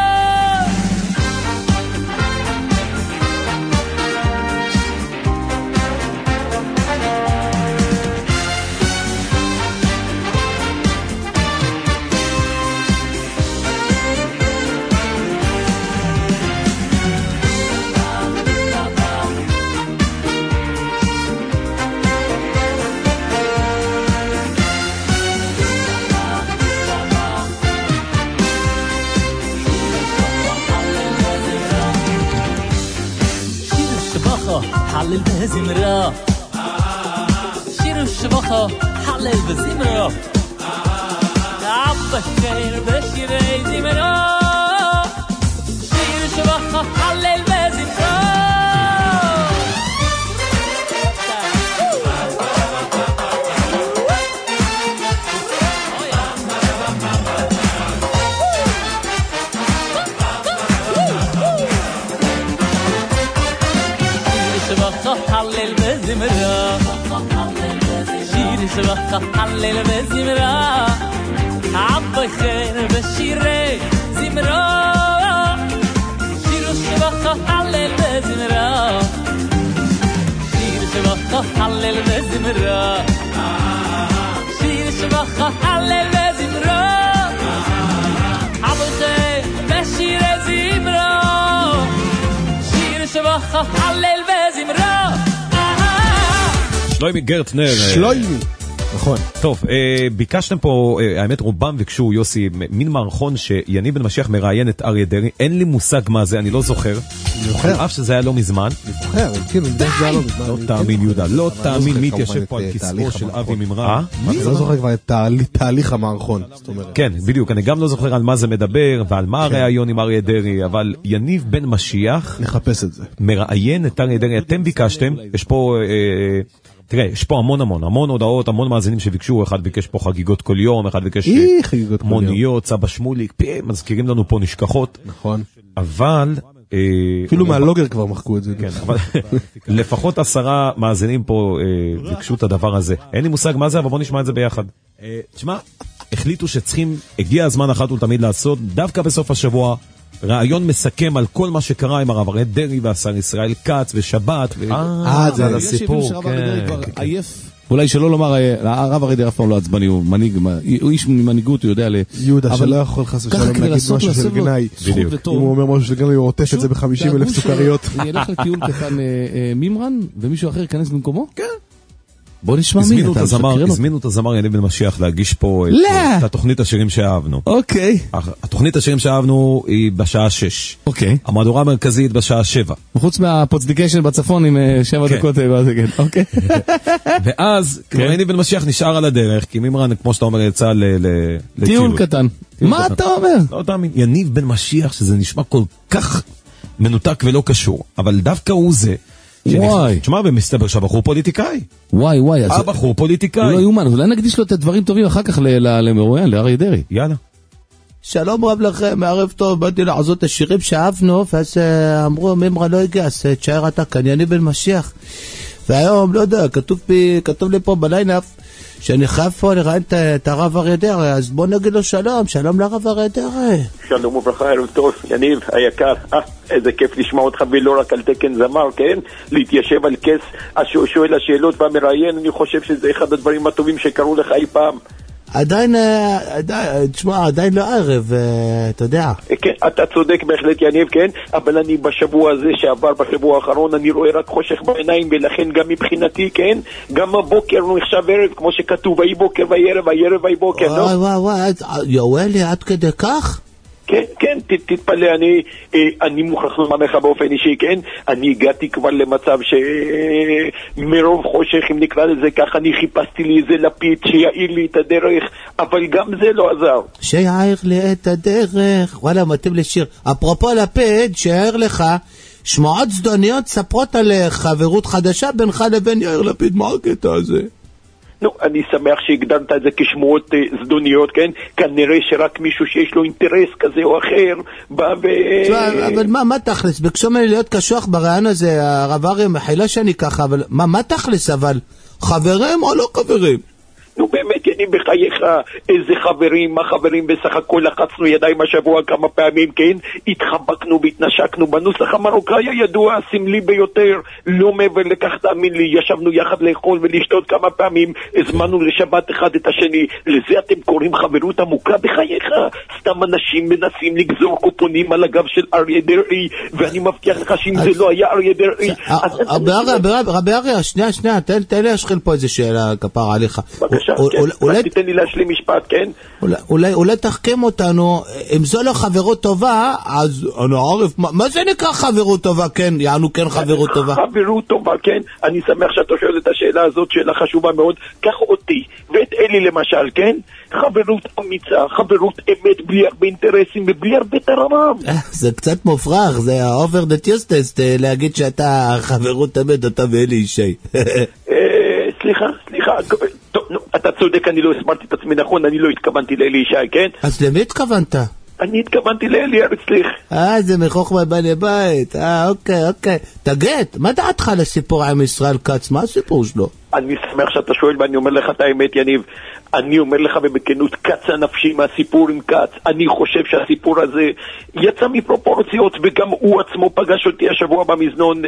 حلل بزمرة شير الشبخة حلل بزمرة عبد الخير بشير زمرة شير الشبخة حلل بزمرة حلل بزمرة شير شبخة حلل بزمرة عبد خير بشير زمرة شير شبخة حلل بزمرة شير شبخة حلل بزمرة شير شبخة حلل بزمرة عبد خير بشير زمرة شير شبخة حلل بزمرة שלוימי גרטנר. שלוימי. נכון. טוב, ביקשתם פה, האמת רובם ביקשו, יוסי, מין מערכון שיניב בן משיח מראיין את אריה דרעי, אין לי מושג מה זה, אני לא זוכר. זוכר. אף שזה היה לא מזמן. זוכר, כאילו, זה היה לא מזמן. לא תאמין יהודה, לא תאמין מי התיישב פה על כיסאו של אבי ממרא. אני לא זוכר כבר את תהליך המערכון. כן, בדיוק, אני גם לא זוכר על מה זה מדבר, ועל מה הראיון עם אריה דרעי, אבל יניב בן משיח נחפש את זה. מראיין את אריה דרעי, אתם ביקשתם, יש פה... תראה, יש פה המון הודעות, המון מאזינים שביקשו, אחד ביקש פה חגיגות כל יום, אחד ביקש מוניות, סבא שמוליק, מזכירים לנו פה נשכחות. נכון. אבל... אפילו מהלוגר כבר מחקו את זה. כן, אבל לפחות 10 מאזינים פה ביקשו את הדבר הזה. אין לי מושג מה זה, אבל בוא נשמע את זה ביחד. תשמע, החליטו שצריכים, הגיע הזמן אחת ולתמיד לעשות, דווקא בסוף השבוע, רעיון מסכם על כל מה שקרה עם הרב אריה דרעי והשר ישראל כץ ושבת. זה הסיפור, כן. אולי שלא לומר, הרב אריה דרעי אף פעם לא עצבני, הוא מנהיג, הוא איש ממנהיגות, הוא יודע יהודה שלא יכול חס ושלום להגיד משהו של גנאי. אם הוא אומר משהו של גנאי, הוא עוטף את זה ב50,000 סוכריות. אני אלך לטיול קטן מימרן, ומישהו אחר ייכנס במקומו? כן. בוא נשמע מי, אתה משקרן אותו. הזמינו את הזמר יניב בן משיח להגיש פה את התוכנית השירים שאהבנו. אוקיי. התוכנית השירים שאהבנו היא בשעה 6. אוקיי. המהדורה המרכזית בשעה 7. וחוץ מהפוצדיקיישן בצפון עם 7 דקות, אוקיי. ואז יניב בן משיח נשאר על הדרך, כי מימרן, כמו שאתה אומר, יצא טיול קטן. מה אתה אומר? לא תאמין, יניב בן משיח, שזה נשמע כל כך מנותק ולא קשור, אבל דווקא הוא זה וואי. תשמע, ומסתבר שהבחור פוליטיקאי. וואי. הבחור פוליטיקאי. הוא לא יומן, אולי נקדיש לו את הדברים טובים אחר כך למרואיין, לאריה דרעי. יאללה. שלום רב לכם, מערב טוב, באתי לעזות את השירים שאהבנו, ואז אמרו, מימרה לא הגיע, אז תשאר אתה כאן, יניב בן משיח. והיום, לא יודע, כתוב לי פה בליינאפ, שאני חייב פה לראיין את הרב אריה דרעי, אז בוא נגיד לו שלום, שלום לרב אריה דרעי. שלום וברכה, ערב טוב, יניב היקר, איזה כיף לשמוע אותך ולא רק על תקן זמר, כן? להתיישב על כס השואל השאלות והמראיין, אני חושב שזה אחד הדברים הטובים שקרו לך אי פעם. עדיין, תשמע, עדיין לא ערב, אתה יודע. כן, אתה צודק בהחלט יניב, כן? אבל אני בשבוע הזה שעבר, בשבוע האחרון, אני רואה רק חושך בעיניים, ולכן גם מבחינתי, כן? גם הבוקר הוא נחשב ערב, כמו שכתוב, אי בוקר וערב, הערב ואי בוקר, לא? וואי, יואלי, עד כדי כך? כן, כן, תתפלא, אני מוכרח לומר לך באופן אישי, כן? אני הגעתי כבר למצב שמרוב חושך, אם נקרא לזה ככה, אני חיפשתי לי איזה לפיד שיעיר לי את הדרך, אבל גם זה לא עזר. שיעיר לי את הדרך, וואלה, מתאים לשיר. אפרופו לפיד, שיעיר לך, שמועות זדוניות ספרות על חברות חדשה בינך לבין יאיר לפיד, מה הקטע הזה? נו, אני שמח שהגדרת את זה כשמועות זדוניות, כן? כנראה שרק מישהו שיש לו אינטרס כזה או אחר בא ו... אבל מה תכלס? בקשו ממני להיות קשוח ברעיון הזה, הרב אריה מחילה שאני ככה, אבל מה תכלס? אבל חברים או לא חברים? נו באמת, אני בחייך, איזה חברים, מה חברים, בסך הכל לחצנו ידיים השבוע כמה פעמים, כן? התחבקנו והתנשקנו בנוסח המרוקאי הידוע, סמלי ביותר, לא מעבר לכך, תאמין לי, ישבנו יחד לאכול ולשתות כמה פעמים, הזמנו לשבת אחד את השני, לזה אתם קוראים חברות עמוקה בחייך? סתם אנשים מנסים לגזור קופונים על הגב של אריה דרעי, ואני מבטיח לך שאם זה לא היה אריה דרעי... רבי אריה, שנייה, תן לי להשחיל פה איזה שאלה כפרה עליך. אולי תיתן לי להשלים משפט, כן? אולי תחכים אותנו, אם זו לא חברות טובה, אז אני ערב, מה זה נקרא חברות טובה, כן? יענו כן חברות טובה. חברות טובה, כן? אני שמח שאתה שואל את השאלה הזאת, שאלה חשובה מאוד. קח אותי, ואת אלי למשל, כן? חברות אמיצה, חברות אמת, בלי הרבה אינטרסים ובלי הרבה טררם. זה קצת מופרך, זה over the test להגיד שאתה חברות אמת, אתה ואלי אישי. סליחה, אתה צודק, אני לא הסברתי את עצמי נכון, אני לא התכוונתי לאלי ישי, כן? אז למי התכוונת? אני התכוונתי לאלי ארצליך. זה מחוכמה בא לבית, אוקיי. תגיד, מה דעתך לסיפור עם ישראל כץ? מה הסיפור שלו? אני שמח שאתה שואל ואני אומר לך את האמת, יניב. אני אומר לך ובכנות, קץ הנפשי מהסיפור עם קץ. אני חושב שהסיפור הזה יצא מפרופורציות, וגם הוא עצמו פגש אותי השבוע במזנון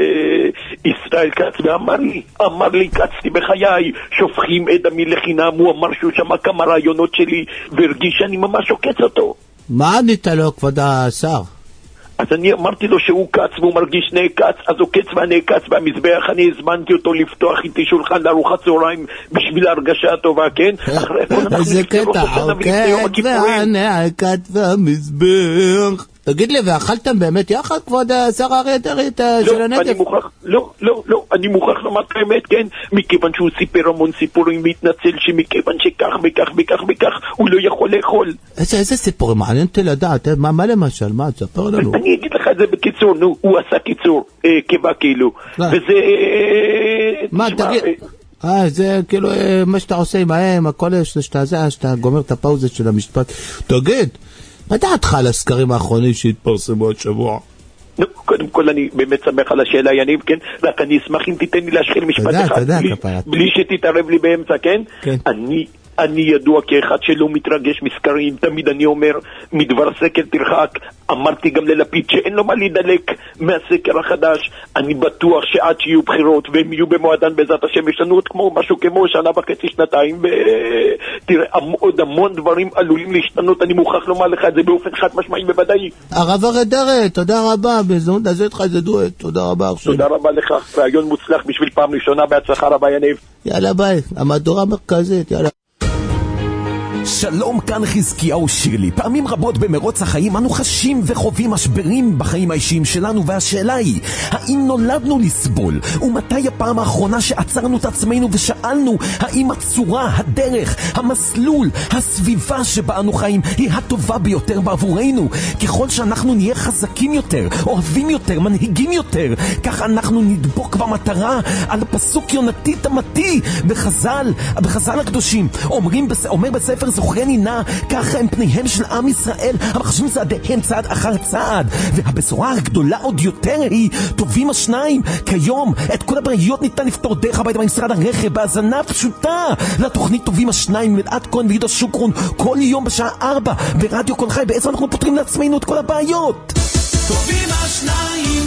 ישראל קץ, ואמר לי, קצתי בחיי, שופכים עדמי לחינם. הוא אמר שהוא שמע כמה רעיונות שלי והרגיש שאני ממש עוקץ אותו. מה ענית לו, כבוד השר? אז אני אמרתי לו שהוא קץ והוא מרגיש נעקץ, אז הוא קץ והנעקץ במזבח. אני הזמנתי אותו לפתוח איתי שולחן לארוחת צהריים בשביל ההרגשה הטובה, כן? איזה קטע, עוקץ והנעקץ במזבח. תגיד לי, ואכלתם באמת יחד, כבוד השר אריה דרעי, של הנגב? לא, אני מוכרח לומר את האמת, כן? מכיוון שהוא סיפר המון סיפורים והתנצל שמכיוון שכך, הוא לא יכול לאכול. איזה סיפורים? מעניין אותי לדעת, מה למשל? מה, תספר לנו? אני אגיד לך את זה בקיצור, הוא עשה קיצור, כבה כאילו. וזה... מה, תגיד... זה כאילו מה שאתה עושה עם ההם, הכל שאתה גומר את הפאוזה של המשפט. תגיד, מה דעתך על הסקרים האחרונים שהתפרסמו השבוע? קודם כל אני באמת שמח על השאלה, יניב, כן? רק אני אשמח אם תיתן לי להשחיל משפט אחד בלי שתתערב לי באמצע, כן? אני ידוע כאחד שלא מתרגש מסקרים, תמיד אני אומר, מדבר סקר תרחק. אמרתי גם ללפיד שאין לו מה להידלק מהסקר החדש. אני בטוח שעד שיהיו בחירות והם יהיו במועדן בעזרת השם, יש לנו עוד משהו כמו שנה וחצי, שנתיים, ותראה, עוד המון דברים עלולים להשתנות. אני מוכרח לומר לך את זה באופן חד משמעי בוודאי. הרב אריה דרעי, תודה רבה, בהזדמנות הזה איתך איזה דואט, תודה רבה. תודה רבה לך, רעיון מוצלח בשביל פעם ראשונה, בהצלחה רבה יניב. יאללה ביי, המהדורה המרכזית, יאללה. שלום, כאן חזקיהו שירלי. פעמים רבות במרוץ החיים אנו חשים וחווים משברים בחיים האישיים שלנו, והשאלה היא, האם נולדנו לסבול? ומתי הפעם האחרונה שעצרנו את עצמנו ושאלנו, האם הצורה, הדרך, המסלול, הסביבה שבה אנו חיים היא הטובה ביותר בעבורנו? ככל שאנחנו נהיה חזקים יותר, אוהבים יותר, מנהיגים יותר, כך אנחנו נדבוק במטרה. על פסוק יונתי תמתי בחז"ל הקדושים אומר בספר זוכרני נא, ככה הם פניהם של עם ישראל, המחשבים צעדיהם צעד אחר צעד. והבשורה הגדולה עוד יותר היא, טובים השניים, כיום את כל הבעיות ניתן לפתור דרך הביתה במשרד הרכב, בהזנה פשוטה לתוכנית טובים השניים, עם אלעד כהן ויהודה שוקרון, כל יום בשעה 4 ברדיו קול חי. בעצם אנחנו פותרים לעצמנו את כל הבעיות. טובים השניים.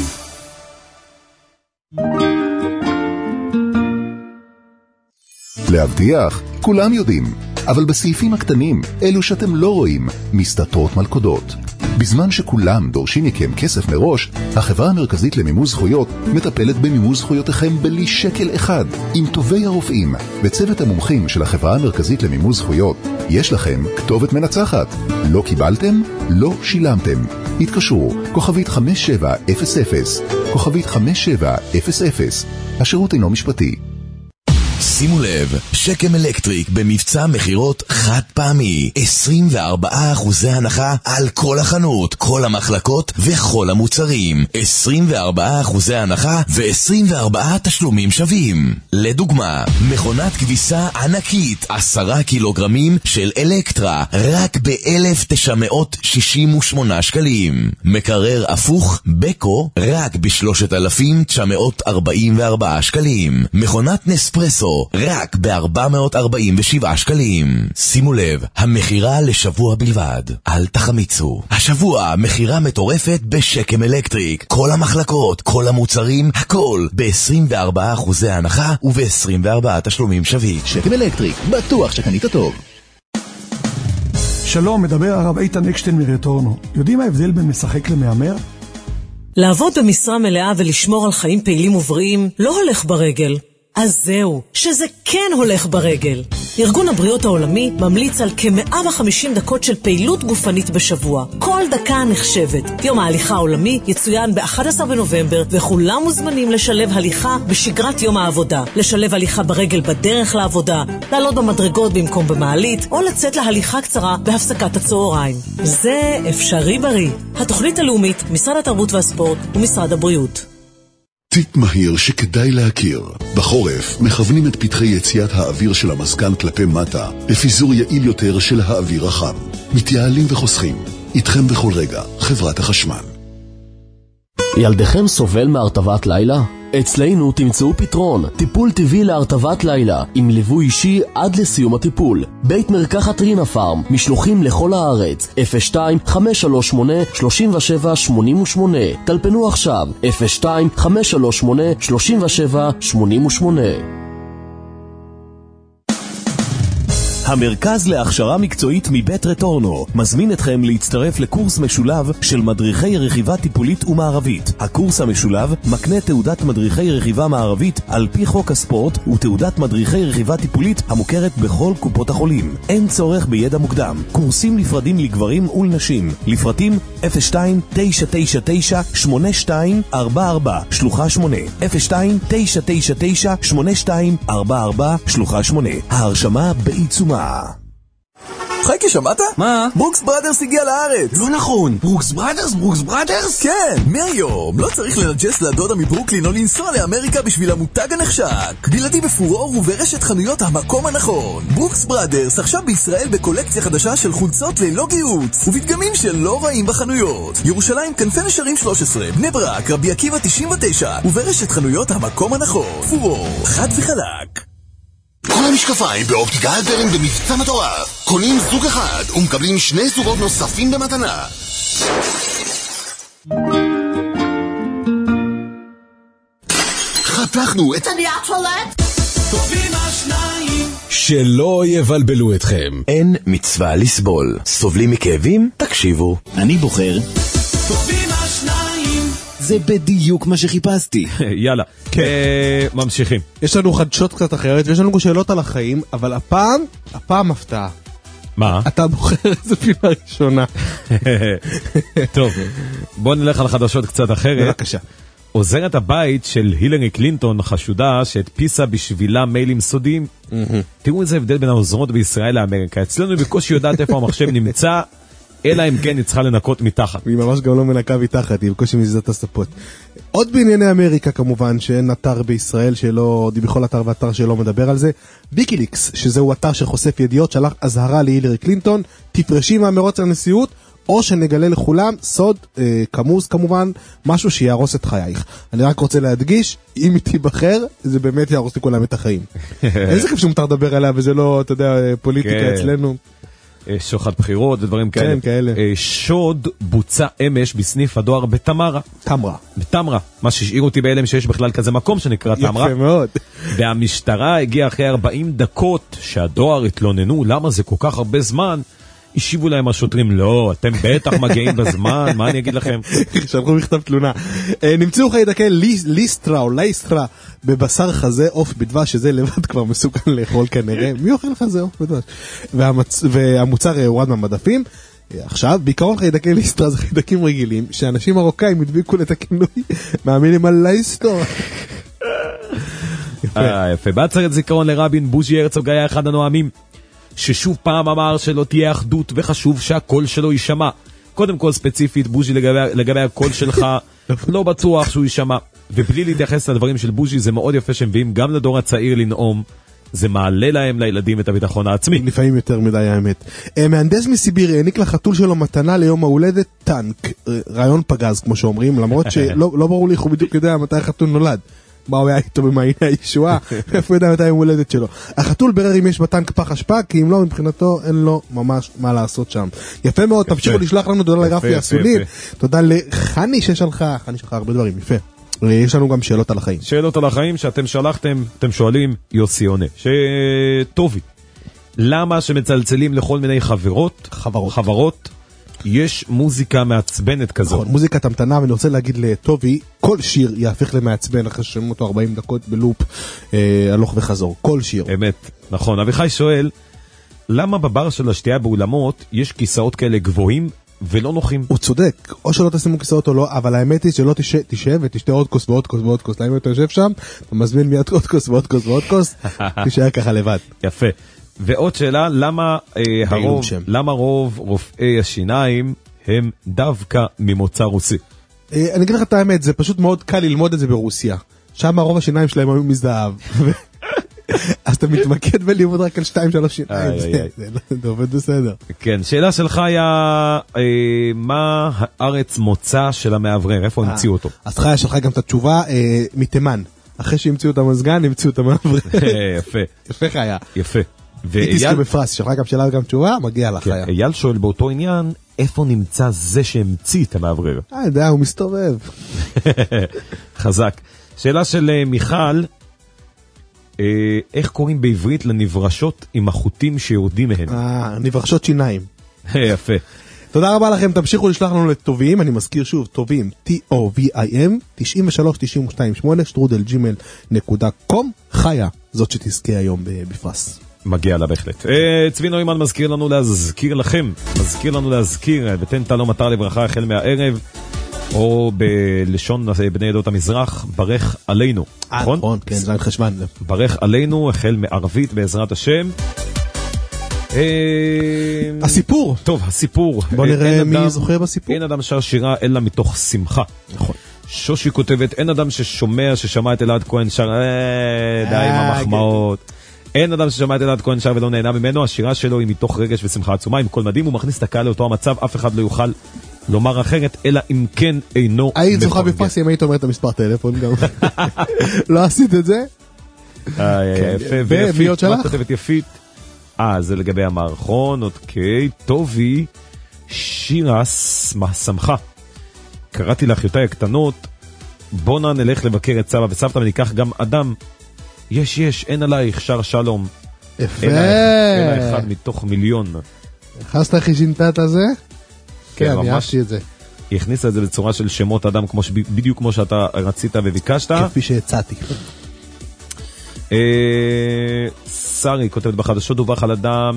להבטיח, כולם יודעים, אבל בסעיפים הקטנים, אלו שאתם לא רואים, מסתתרות מלכודות. בזמן שכולם דורשים מכם כסף מראש, החברה המרכזית למימוש זכויות מטפלת במימוש זכויותיכם בלי שקל אחד. עם טובי הרופאים וצוות המומחים של החברה המרכזית למימוש זכויות, יש לכם כתובת מנצחת. לא קיבלתם? לא שילמתם. התקשרו, כוכבית 5700, כוכבית 5700. השירות אינו משפטי. שימו לב, שקם אלקטריק במבצע מחירות חד פעמי, 24% הנחה על כל החנות, כל המחלקות וכל המוצרים. 24% הנחה ו24 תשלומים שווים. לדוגמה, מכונת כביסה ענקית 10 קילוגרמים של אלקטרה רק ב-1,968 שקלים. מקרר הפוך בקו רק ב-3,944 שקלים. מכונת נספרסו רק ב-447 שקלים. שימו לב, המחירה לשבוע בלבד. אל תחמיצו. השבוע מחירה מטורפת בשקם אלקטריק. כל המחלקות, כל המוצרים, הכל ב-24% הנחה וב-24 תשלומים שווים. שקם אלקטריק, בטוח שקנית טוב. שלום, מדבר הרב איתן אקשטיין מרטורנו. יודעים מה ההבדל בין משחק למאמר? לעבוד במשרה מלאה ולשמור על חיים פעילים ובריאים לא הולך ברגל. אז זהו, שזה כן הולך ברגל. ארגון הבריאות העולמי ממליץ על כ-150 דקות של פעילות גופנית בשבוע. כל דקה נחשבת. יום ההליכה העולמי יצוין ב-11 בנובמבר, וכולם מוזמנים לשלב הליכה בשגרת יום העבודה. לשלב הליכה ברגל בדרך לעבודה, לעלות במדרגות במקום במעלית, או לצאת להליכה קצרה בהפסקת הצהריים. זה אפשרי בריא. התוכנית הלאומית, משרד התרבות והספורט ומשרד הבריאות. טיפ מהיר שכדאי להכיר. בחורף מכוונים את פתחי יציאת האוויר של המזגן כלפי מטה לפיזור יעיל יותר של האוויר החם. מתייעלים וחוסכים. איתכם בכל רגע, חברת החשמל. ילדיכם סובל מהרטבת לילה? אצלנו תמצאו פתרון, טיפול טבעי להרטבת לילה, עם ליווי אישי עד לסיום הטיפול. בית מרקחת רינה פארם, משלוחים לכל הארץ, 02-538-3788. טלפנו עכשיו, 02-538-3788. המרכז להכשרה מקצועית מבית רטורנו מזמין אתכם להצטרף לקורס משולב של מדריכי רכיבה טיפולית ומערבית. הקורס המשולב מקנה תעודת מדריכי רכיבה מערבית על פי חוק הספורט ותעודת מדריכי רכיבה טיפולית המוכרת בכל קופות החולים. אין צורך בידע מוקדם. קורסים נפרדים לגברים ולנשים. לפרטים 02-999-8244 שלוחה 8 02-999-8244 שלוחה 8. ההרשמה בעיצומה. חייקי, שמעת? מה? ברוקס בראדרס הגיע לארץ. לא נכון. ברוקס בראדרס? ברוקס בראדרס? כן, מהיום לא צריך לנג'ס לדודה מברוקלין או לנסוע לאמריקה בשביל המותג הנחשק. בלעדי בפורור וברשת חנויות המקום הנכון. ברוקס בראדרס עכשיו בישראל בקולקציה חדשה של חולצות ללא גיוץ ובדגמים שלא רעים בחנויות. ירושלים כנפי נשרים 13, בני ברק, רבי עקיבא 99 וברשת חנויות המקום הנכון. פורור, חד וחלק. כל המשקפיים באופטיקה אלתרין במבצע מטורף. קונים זוג אחד ומקבלים 2 זוגות נוספים במתנה. חתכנו את אני הטואלט. טובים השניים. שלא יבלבלו אתכם. אין מצווה לסבול. סובלים מכאבים? תקשיבו. אני בוחר. טובים השניים. זה בדיוק מה שחיפשתי. יאללה, ממשיכים. יש לנו חדשות קצת אחרת ויש לנו שאלות על החיים, אבל הפעם הפתעה. מה? אתה בוחר איזה פינה ראשונה. טוב, בוא נלך על חדשות קצת אחרת. בבקשה. עוזרת הבית של הילרי קלינטון חשודה שהדפיסה בשבילה מיילים סודיים. תראו איזה הבדל בין העוזרות בישראל לאמריקה. אצלנו בקושי יודעת איפה המחשב נמצא, אלא אם כן היא צריכה לנקות מתחת. היא ממש גם לא מנקה מתחת, היא בקושי מזיזה את הספות. עוד בענייני אמריקה כמובן, שאין אתר בישראל שלא, בכל אתר ואתר שלא מדבר על זה, ויקיליקס, שזהו אתר שחושף ידיעות, שלח אזהרה להילרי קלינטון, תפרשי מהמרוץ לנשיאות, או שנגלה לכולם סוד כמוס כמובן, משהו שיהרוס את חייך. אני רק רוצה להדגיש, אם היא תיבחר, זה באמת יהרוס לכולם את החיים. איזה כיף שמותר לדבר עליה, וזה לא, אתה יודע, פוליטיקה אצלנו. שוחד בחירות ודברים כאלה. כן, כאלה. שוד בוצע אמש בסניף הדואר בתמרה. בתמרה. מה שהשאיר אותי בהלם שיש בכלל כזה מקום שנקרא תמרה. יפה מאוד. והמשטרה הגיעה אחרי 40 דקות שהדואר התלוננו, למה זה כל כך הרבה זמן? השיבו להם השוטרים, לא, אתם בטח מגיעים בזמן, מה אני אגיד לכם? שלחו מכתב תלונה. נמצאו חיידקי ליסטרה או לייסטרה בבשר חזה עוף בדבש, שזה לבד כבר מסוכן לאכול כנראה. מי אוכל חזה עוף בדבש? והמוצר הורד מהמדפים. עכשיו, בעיקרון חיידקי ליסטרה זה חיידקים רגילים, שאנשים מרוקאים הדביקו את הכינוי מהמילים על לייסטרה. יפה. בעצרת זיכרון לרבין, בוז'י הרצוג היה אחד הנואמים. ששוב פעם אמר שלא תהיה אחדות וחשוב שהקול שלו יישמע. קודם כל ספציפית בוז'י לגבי הקול שלך לא בטוח שהוא יישמע, ובלי להתייחס לדברים של בוז'י זה מאוד יפה שהם מביאים גם לדור הצעיר לנאום, זה מעלה להם לילדים את הביטחון העצמי. לפעמים יותר מדי האמת. מהנדס מסיביר העניק לחתול שלו מתנה ליום ההולדת טנק, רעיון פגז כמו שאומרים, למרות שלא ברור לי איך הוא בדיוק יודע מתי החתול נולד. מה הוא היה איתו במעייני הישועה, איפה יודע מתי המולדת שלו. החתול ברר אם יש בטנק פח אשפה, כי אם לא, מבחינתו אין לו ממש מה לעשות שם. יפה מאוד, תמשיכו לשלוח לנו, תודה לרפי אסולין, תודה לחני ששלחה, חני שלחה הרבה דברים, יפה. יש לנו גם שאלות על החיים. שאלות על החיים שאתם שלחתם, אתם שואלים, יוסי עונה. שטובי, למה שמצלצלים לכל מיני חברות, יש מוזיקה מעצבנת כזאת. נכון, מוזיקת המתנה, ואני רוצה להגיד לטובי, כל שיר יהפך למעצבן אחרי ששומעים אותו 40 דקות בלופ הלוך וחזור, כל שיר. אמת, נכון. אביחי שואל, למה בבר של השתייה באולמות יש כיסאות כאלה גבוהים ולא נוחים? הוא צודק, או שלא תשימו כיסאות או לא, אבל האמת היא שלא תשב ותשתה עוד כוס ועוד כוס ועוד כוס. למה אתה יושב שם, אתה מזמין מיד עוד כוס ועוד כוס ועוד כוס, תשאר ככה לבד. יפה. ועוד שאלה, למה רוב רופאי השיניים הם דווקא ממוצא רוסי? אני אגיד לך את האמת, זה פשוט מאוד קל ללמוד את זה ברוסיה. שם רוב השיניים שלהם היו מזהב. אז אתה מתמקד בלימוד רק על 2-3 שיניים, זה עובד בסדר. כן, שאלה שלך היה, מה הארץ מוצא של המאוורר? איפה המציאו אותו? אז חיה שלך גם את התשובה, מתימן. אחרי שהמציאו את המזגן, המציאו את המאוורר. יפה. יפה חיה. יפה. היא תזכה בפרס, שלך גם שאלה וגם תשובה, מגיע לך חיה. אייל שואל באותו עניין, איפה נמצא זה שהמציא את המאוורר? יודע, הוא מסתובב. חזק. שאלה של מיכל, איך קוראים בעברית לנברשות עם החוטים שיורדים מהן? נברשות שיניים. יפה. תודה רבה לכם, תמשיכו לשלוח לנו לטובים, אני מזכיר שוב, טובים, TOVIM, 9392 חיה, זאת שתזכה היום בפרס. מגיע לה בהחלט. צבי נוימן מזכיר לנו להזכיר, ותן תלום מטר לברכה החל מהערב, או בלשון בני עדות המזרח, ברך עלינו. נכון, כן, זה חשבן. ברך עלינו, החל מערבית בעזרת השם. הסיפור. טוב, הסיפור. בוא נראה מי זוכר בסיפור. אין אדם שר שירה אלא מתוך שמחה. נכון. שושי כותבת, אין אדם ששמע את אלעד כהן שר, די עם המחמאות. אין אדם ששמע את אלעד כהן שר ולא נהנה ממנו, השירה שלו היא מתוך רגש ושמחה עצומה, עם כל מדהים הוא מכניס את הקהל לאותו המצב, אף אחד לא יוכל לומר אחרת, אלא אם כן אינו מפרגן. היית זוכה בפרס אם היית אומר את המספר טלפון גם. לא עשית את זה? יפה, ויפית, מה כותבת יפית? זה לגבי המערכון, אוקיי, טובי, שירה שמחה. קראתי לאחיותיי הקטנות, בוא נלך לבקר את סבא וסבתא וניקח גם אדם. יש, אין עלייך, שר שלום. יפה. אלא אחד מתוך מיליון. הכנסת איך היא שינתה את זה? כן, אני אהבתי את זה. היא הכניסה את זה בצורה של שמות אדם, בדיוק כמו שאתה רצית וביקשת. כפי שהצעתי. שרי כותבת בחדשות, דווח על אדם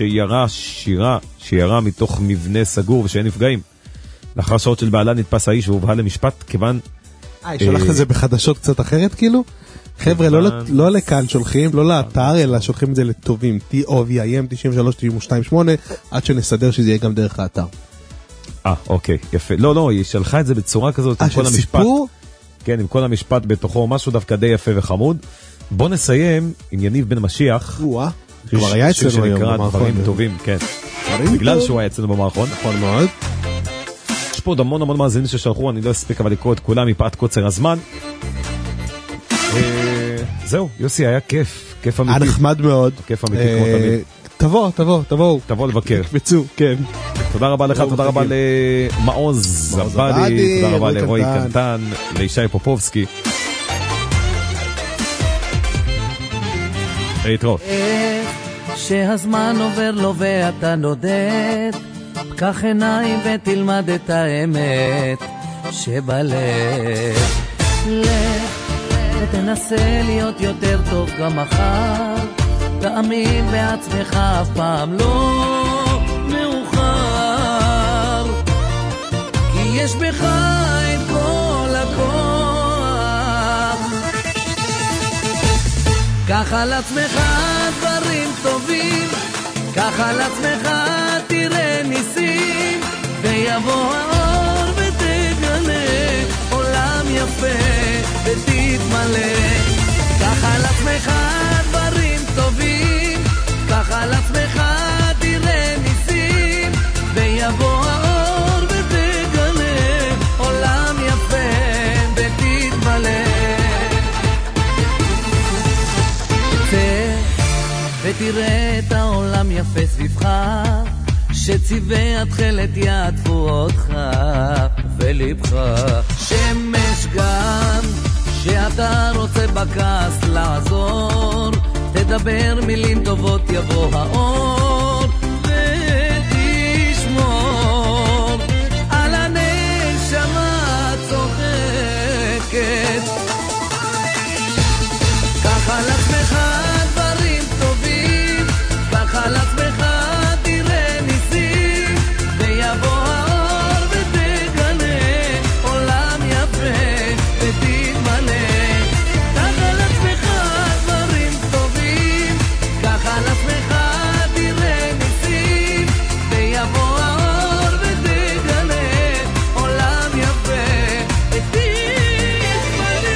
שירה מתוך מבנה סגור ושאין נפגעים. לאחר שעות של בעלה נתפס האיש והובהל למשפט כיוון... שלחת את זה בחדשות קצת אחרת כאילו? חבר'ה, לא לכאן שולחים, לא לאתר, אלא שולחים את זה לטובים, TOVIM 93-92-8, עד שנסדר שזה יהיה גם דרך האתר. אוקיי, יפה. לא, היא שלחה את זה בצורה כזאת, עם כל המשפט. סיפור? כן, עם כל המשפט בתוכו, משהו דווקא די יפה וחמוד. בוא נסיים עם יניב בן משיח. כבר היה אצלנו היום במערכון. דברים טובים, כן. בגלל שהוא היה אצלנו במערכון. נכון מאוד. יש פה עוד המון מאזינים ששלחו, אני לא אספיק אבל לקרוא את כולם מפאת קוצר הזמן. זהו, יוסי, היה כיף. כיף אמיתי. היה נחמד מאוד. כיף אמיתי כמו תמיד. תבואו. תבוא לבקר. תקפצו, כן. תודה רבה לך, תודה רבה למעוז זבדי, תודה רבה לרועי קנטן, לישי פופובסקי. להתראות. שהזמן עובר לו ואתה נודד, פקח עיניים ותלמד את האמת שבלב. לך ותנסה להיות יותר טוב גם מחר, תאמין בעצמך, אף פעם לא מאוחר, כי יש בך את כל הכוח. קח על עצמך דברים טובים, קח על עצמך תראה ניסים, ויבוא האור ותגלה עולם יפה ותתמלא. קח על עצמך דברים טובים, קח על עצמך תראה ניסים, ויבוא האור ותגלה עולם יפה ותתמלא. צא ותראה את העולם יפה סביבך, שצבעי התכלת יעטפו אותך ולבך. שמש גם שאתה רוצה בכעס לעזור, תדבר מילים טובות יבוא האור, ותשמור על הנשמה צוחקת. קח על עצמך דברים טובים, קח על עצמך תראה ניסים, ויבוא האור ותגלה עולם יפה ותתמלא. קח על עצמך דברים טובים, קח על עצמך תראה ניסים, ויבוא האור ותגלה עולם יפה ותתמלא.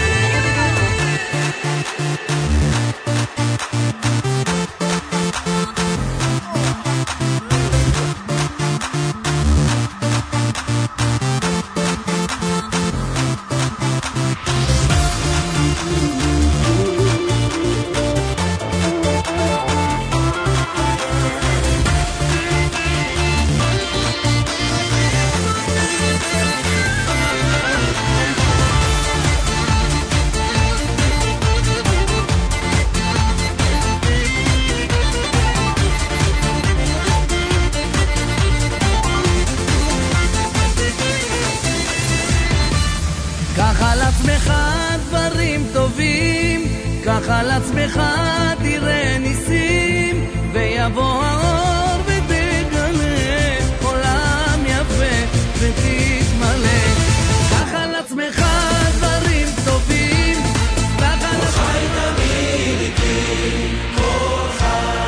קח על עצמך דברים טובים, קח על עצמך תראה ניסים, ויבוא האור ותגלה עולם יפה ותתמלא. קח על עצמך דברים טובים, קח על עצמך תמיד איתי כולך.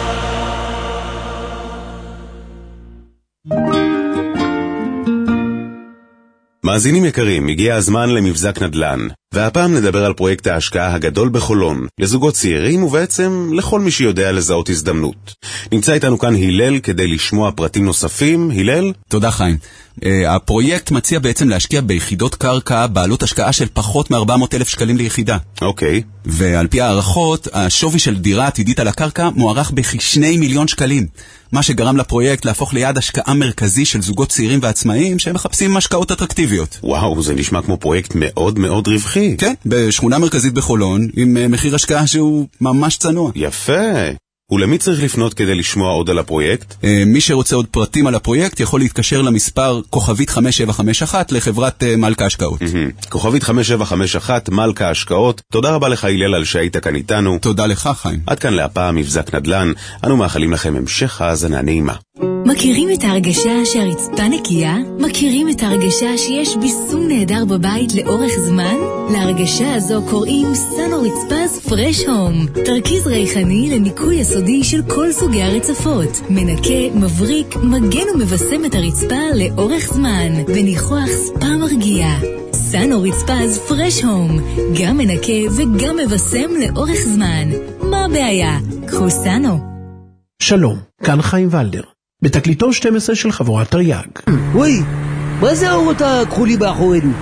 מאזינים יקרים, הגיע הזמן למבזק נדל"ן, והפעם נדבר על פרויקט ההשקעה הגדול בחולון, לזוגות צעירים ובעצם לכל מי שיודע לזהות הזדמנות. נמצא איתנו כאן הלל כדי לשמוע פרטים נוספים. הלל? תודה חיים. הפרויקט מציע בעצם להשקיע ביחידות קרקע בעלות השקעה של פחות מ-400,000 שקלים ליחידה. אוקיי. ועל פי הערכות, השווי של דירה עתידית על הקרקע מוערך בכ2 מיליון שקלים. מה שגרם לפרויקט להפוך ליעד השקעה מרכזי של זוגות צעירים ועצמאיים שמחפשים השקעות אטרקטיביות. וואו, זה נשמע כמו פרויקט מאוד מאוד רווחי. כן, בשכונה מרכזית בחולון, עם מחיר השקעה שהוא ממש צנוע. יפה. ולמי צריך לפנות כדי לשמוע עוד על הפרויקט? מי שרוצה עוד פרטים על הפרויקט יכול להתקשר למספר כוכבית 5751 לחברת מלכה השקעות. כוכבית 5751 מלכה השקעות. תודה רבה לך הלל על שהיית כאן איתנו. תודה לך חיים. עד כאן להפעם מבזק נדל"ן. אנו מאחלים לכם המשך האזנה נעימה. מכירים את ההרגשה שהרצפה נקייה? מכירים את ההרגשה שיש ביסום נהדר בבית לאורך זמן? להרגשה הזו קוראים סאנו רצפז פרש הום. תרכיז ריחני לניקוי יסודי של כל סוגי הרצפות. מנקה, מבריק, מגן ומבסם את הרצפה לאורך זמן. וניחוח ספה מרגיע. סאנו רצפז פרש הום. גם מנקה וגם מבסם לאורך זמן. מה הבעיה? קחו סאנו. שלום, כאן חיים ולדר. בתקליטון 12 של חבורת תרי"ג. וואי, מה זה האורות הכחולי באחורינו?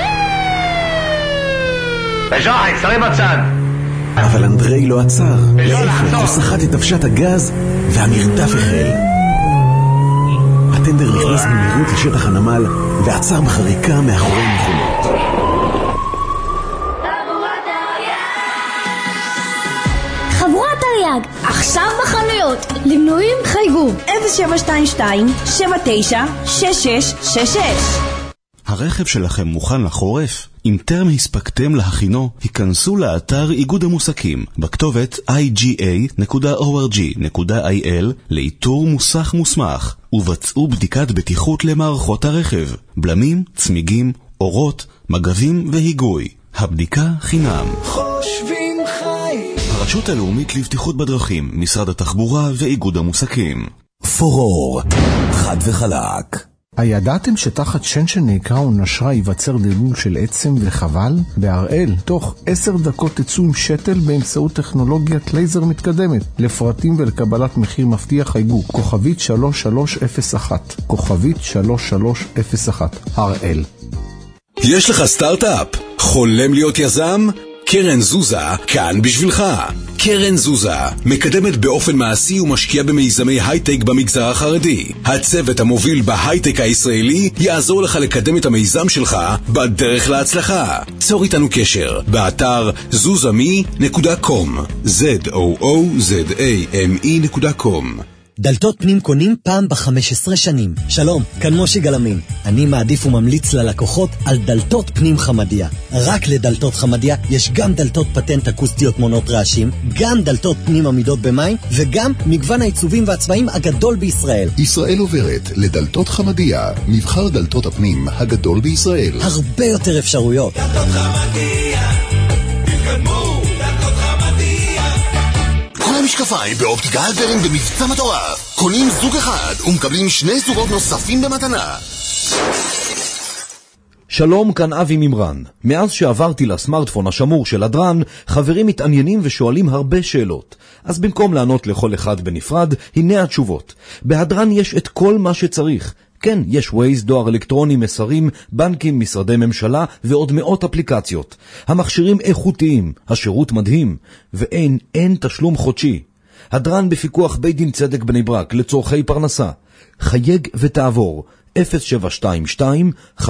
בז'וחי, שרי בצד. אבל אנדרי לא עצר. להפך, הוא סחט את אבשת הגז והמרדף החל. הטנדר נכנס במהירות לשטח הנמל ועצר בחריקה מאחורי מכונות. חבורת תרי"ג, עכשיו בחנויות. למנויים חייגו 0722-796666. הרכב שלכם מוכן לחורף? אם טרם הספקתם להכינו, היכנסו לאתר איגוד המוסקים בכתובת iga.org.il לאיתור מוסך מוסמך ובצעו בדיקת בטיחות למערכות הרכב, בלמים, צמיגים, אורות, מגבים והיגוי. הבדיקה חינם. חושבים חיים. הרשות הלאומית לבטיחות בדרכים, משרד התחבורה ואיגוד המוסקים. פורור, חד וחלק. הידעתם שתחת שן של נעקה או נשרה ייווצר דלדול של עצם וחבל? בהראל, תוך 10 דקות תצאו עם שתל באמצעות טכנולוגיית לייזר מתקדמת. לפרטים ולקבלת מחיר מבטיח חייגו כוכבית 3301, כוכבית 3301, הראל. יש לך סטארט-אפ? חולם להיות יזם? קרן זוזה כאן בשבילך. קרן זוזה מקדמת באופן מעשי ומשקיע במיזמי הייטק במגזר החרדי. הצוות המוביל בהייטק הישראלי יעזור לך לקדם את המיזם שלך בדרך להצלחה. צור איתנו קשר באתר zuzami.com zoozame.com. דלתות פנים קונים פעם ב-15 שנים. שלום, כאן מושי גלמין. אני מעדיף וממליץ ללקוחות על דלתות פנים חמדיה. רק לדלתות חמדיה יש גם דלתות פטנט אקוסטיות מונות רעשים, גם דלתות פנים עמידות במים, וגם מגוון העיצובים והצבעים הגדול בישראל. ישראל עוברת לדלתות חמדיה, מבחר דלתות הפנים הגדול בישראל. הרבה יותר אפשרויות. דלתות חמדיה, תתקדמו, דלתות חמדיה. כל המשקפיים באופטיקה הלפרין במבצע מטורף. קונים זוג אחד ומקבלים 2 זוגות נוספים במתנה. שלום, כאן אבי ממרן. מאז שעברתי לסמארטפון השמור של הדרן, חברים מתעניינים ושואלים הרבה שאלות. אז במקום לענות לכל אחד בנפרד, הנה התשובות. בהדרן יש את כל מה שצריך. כן, יש ווייז, דואר אלקטרוני, מסרים, בנקים, משרדי ממשלה ועוד מאות אפליקציות. המכשירים איכותיים, השירות מדהים, ואין תשלום חודשי. הדרן בפיקוח בית דין צדק בני ברק לצורכי פרנסה. חייג ותעבור 0722-55-5588.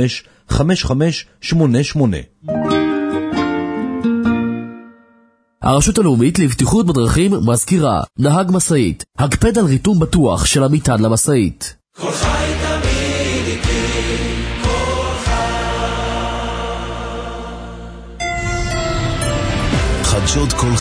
הרשות הלאומית לבטיחות בדרכים מזכירה, נהג מסעית, הקפד על ריתום בטוח של המטען למסעית. כל חי תמיד איתי, כל חי. חדשות כל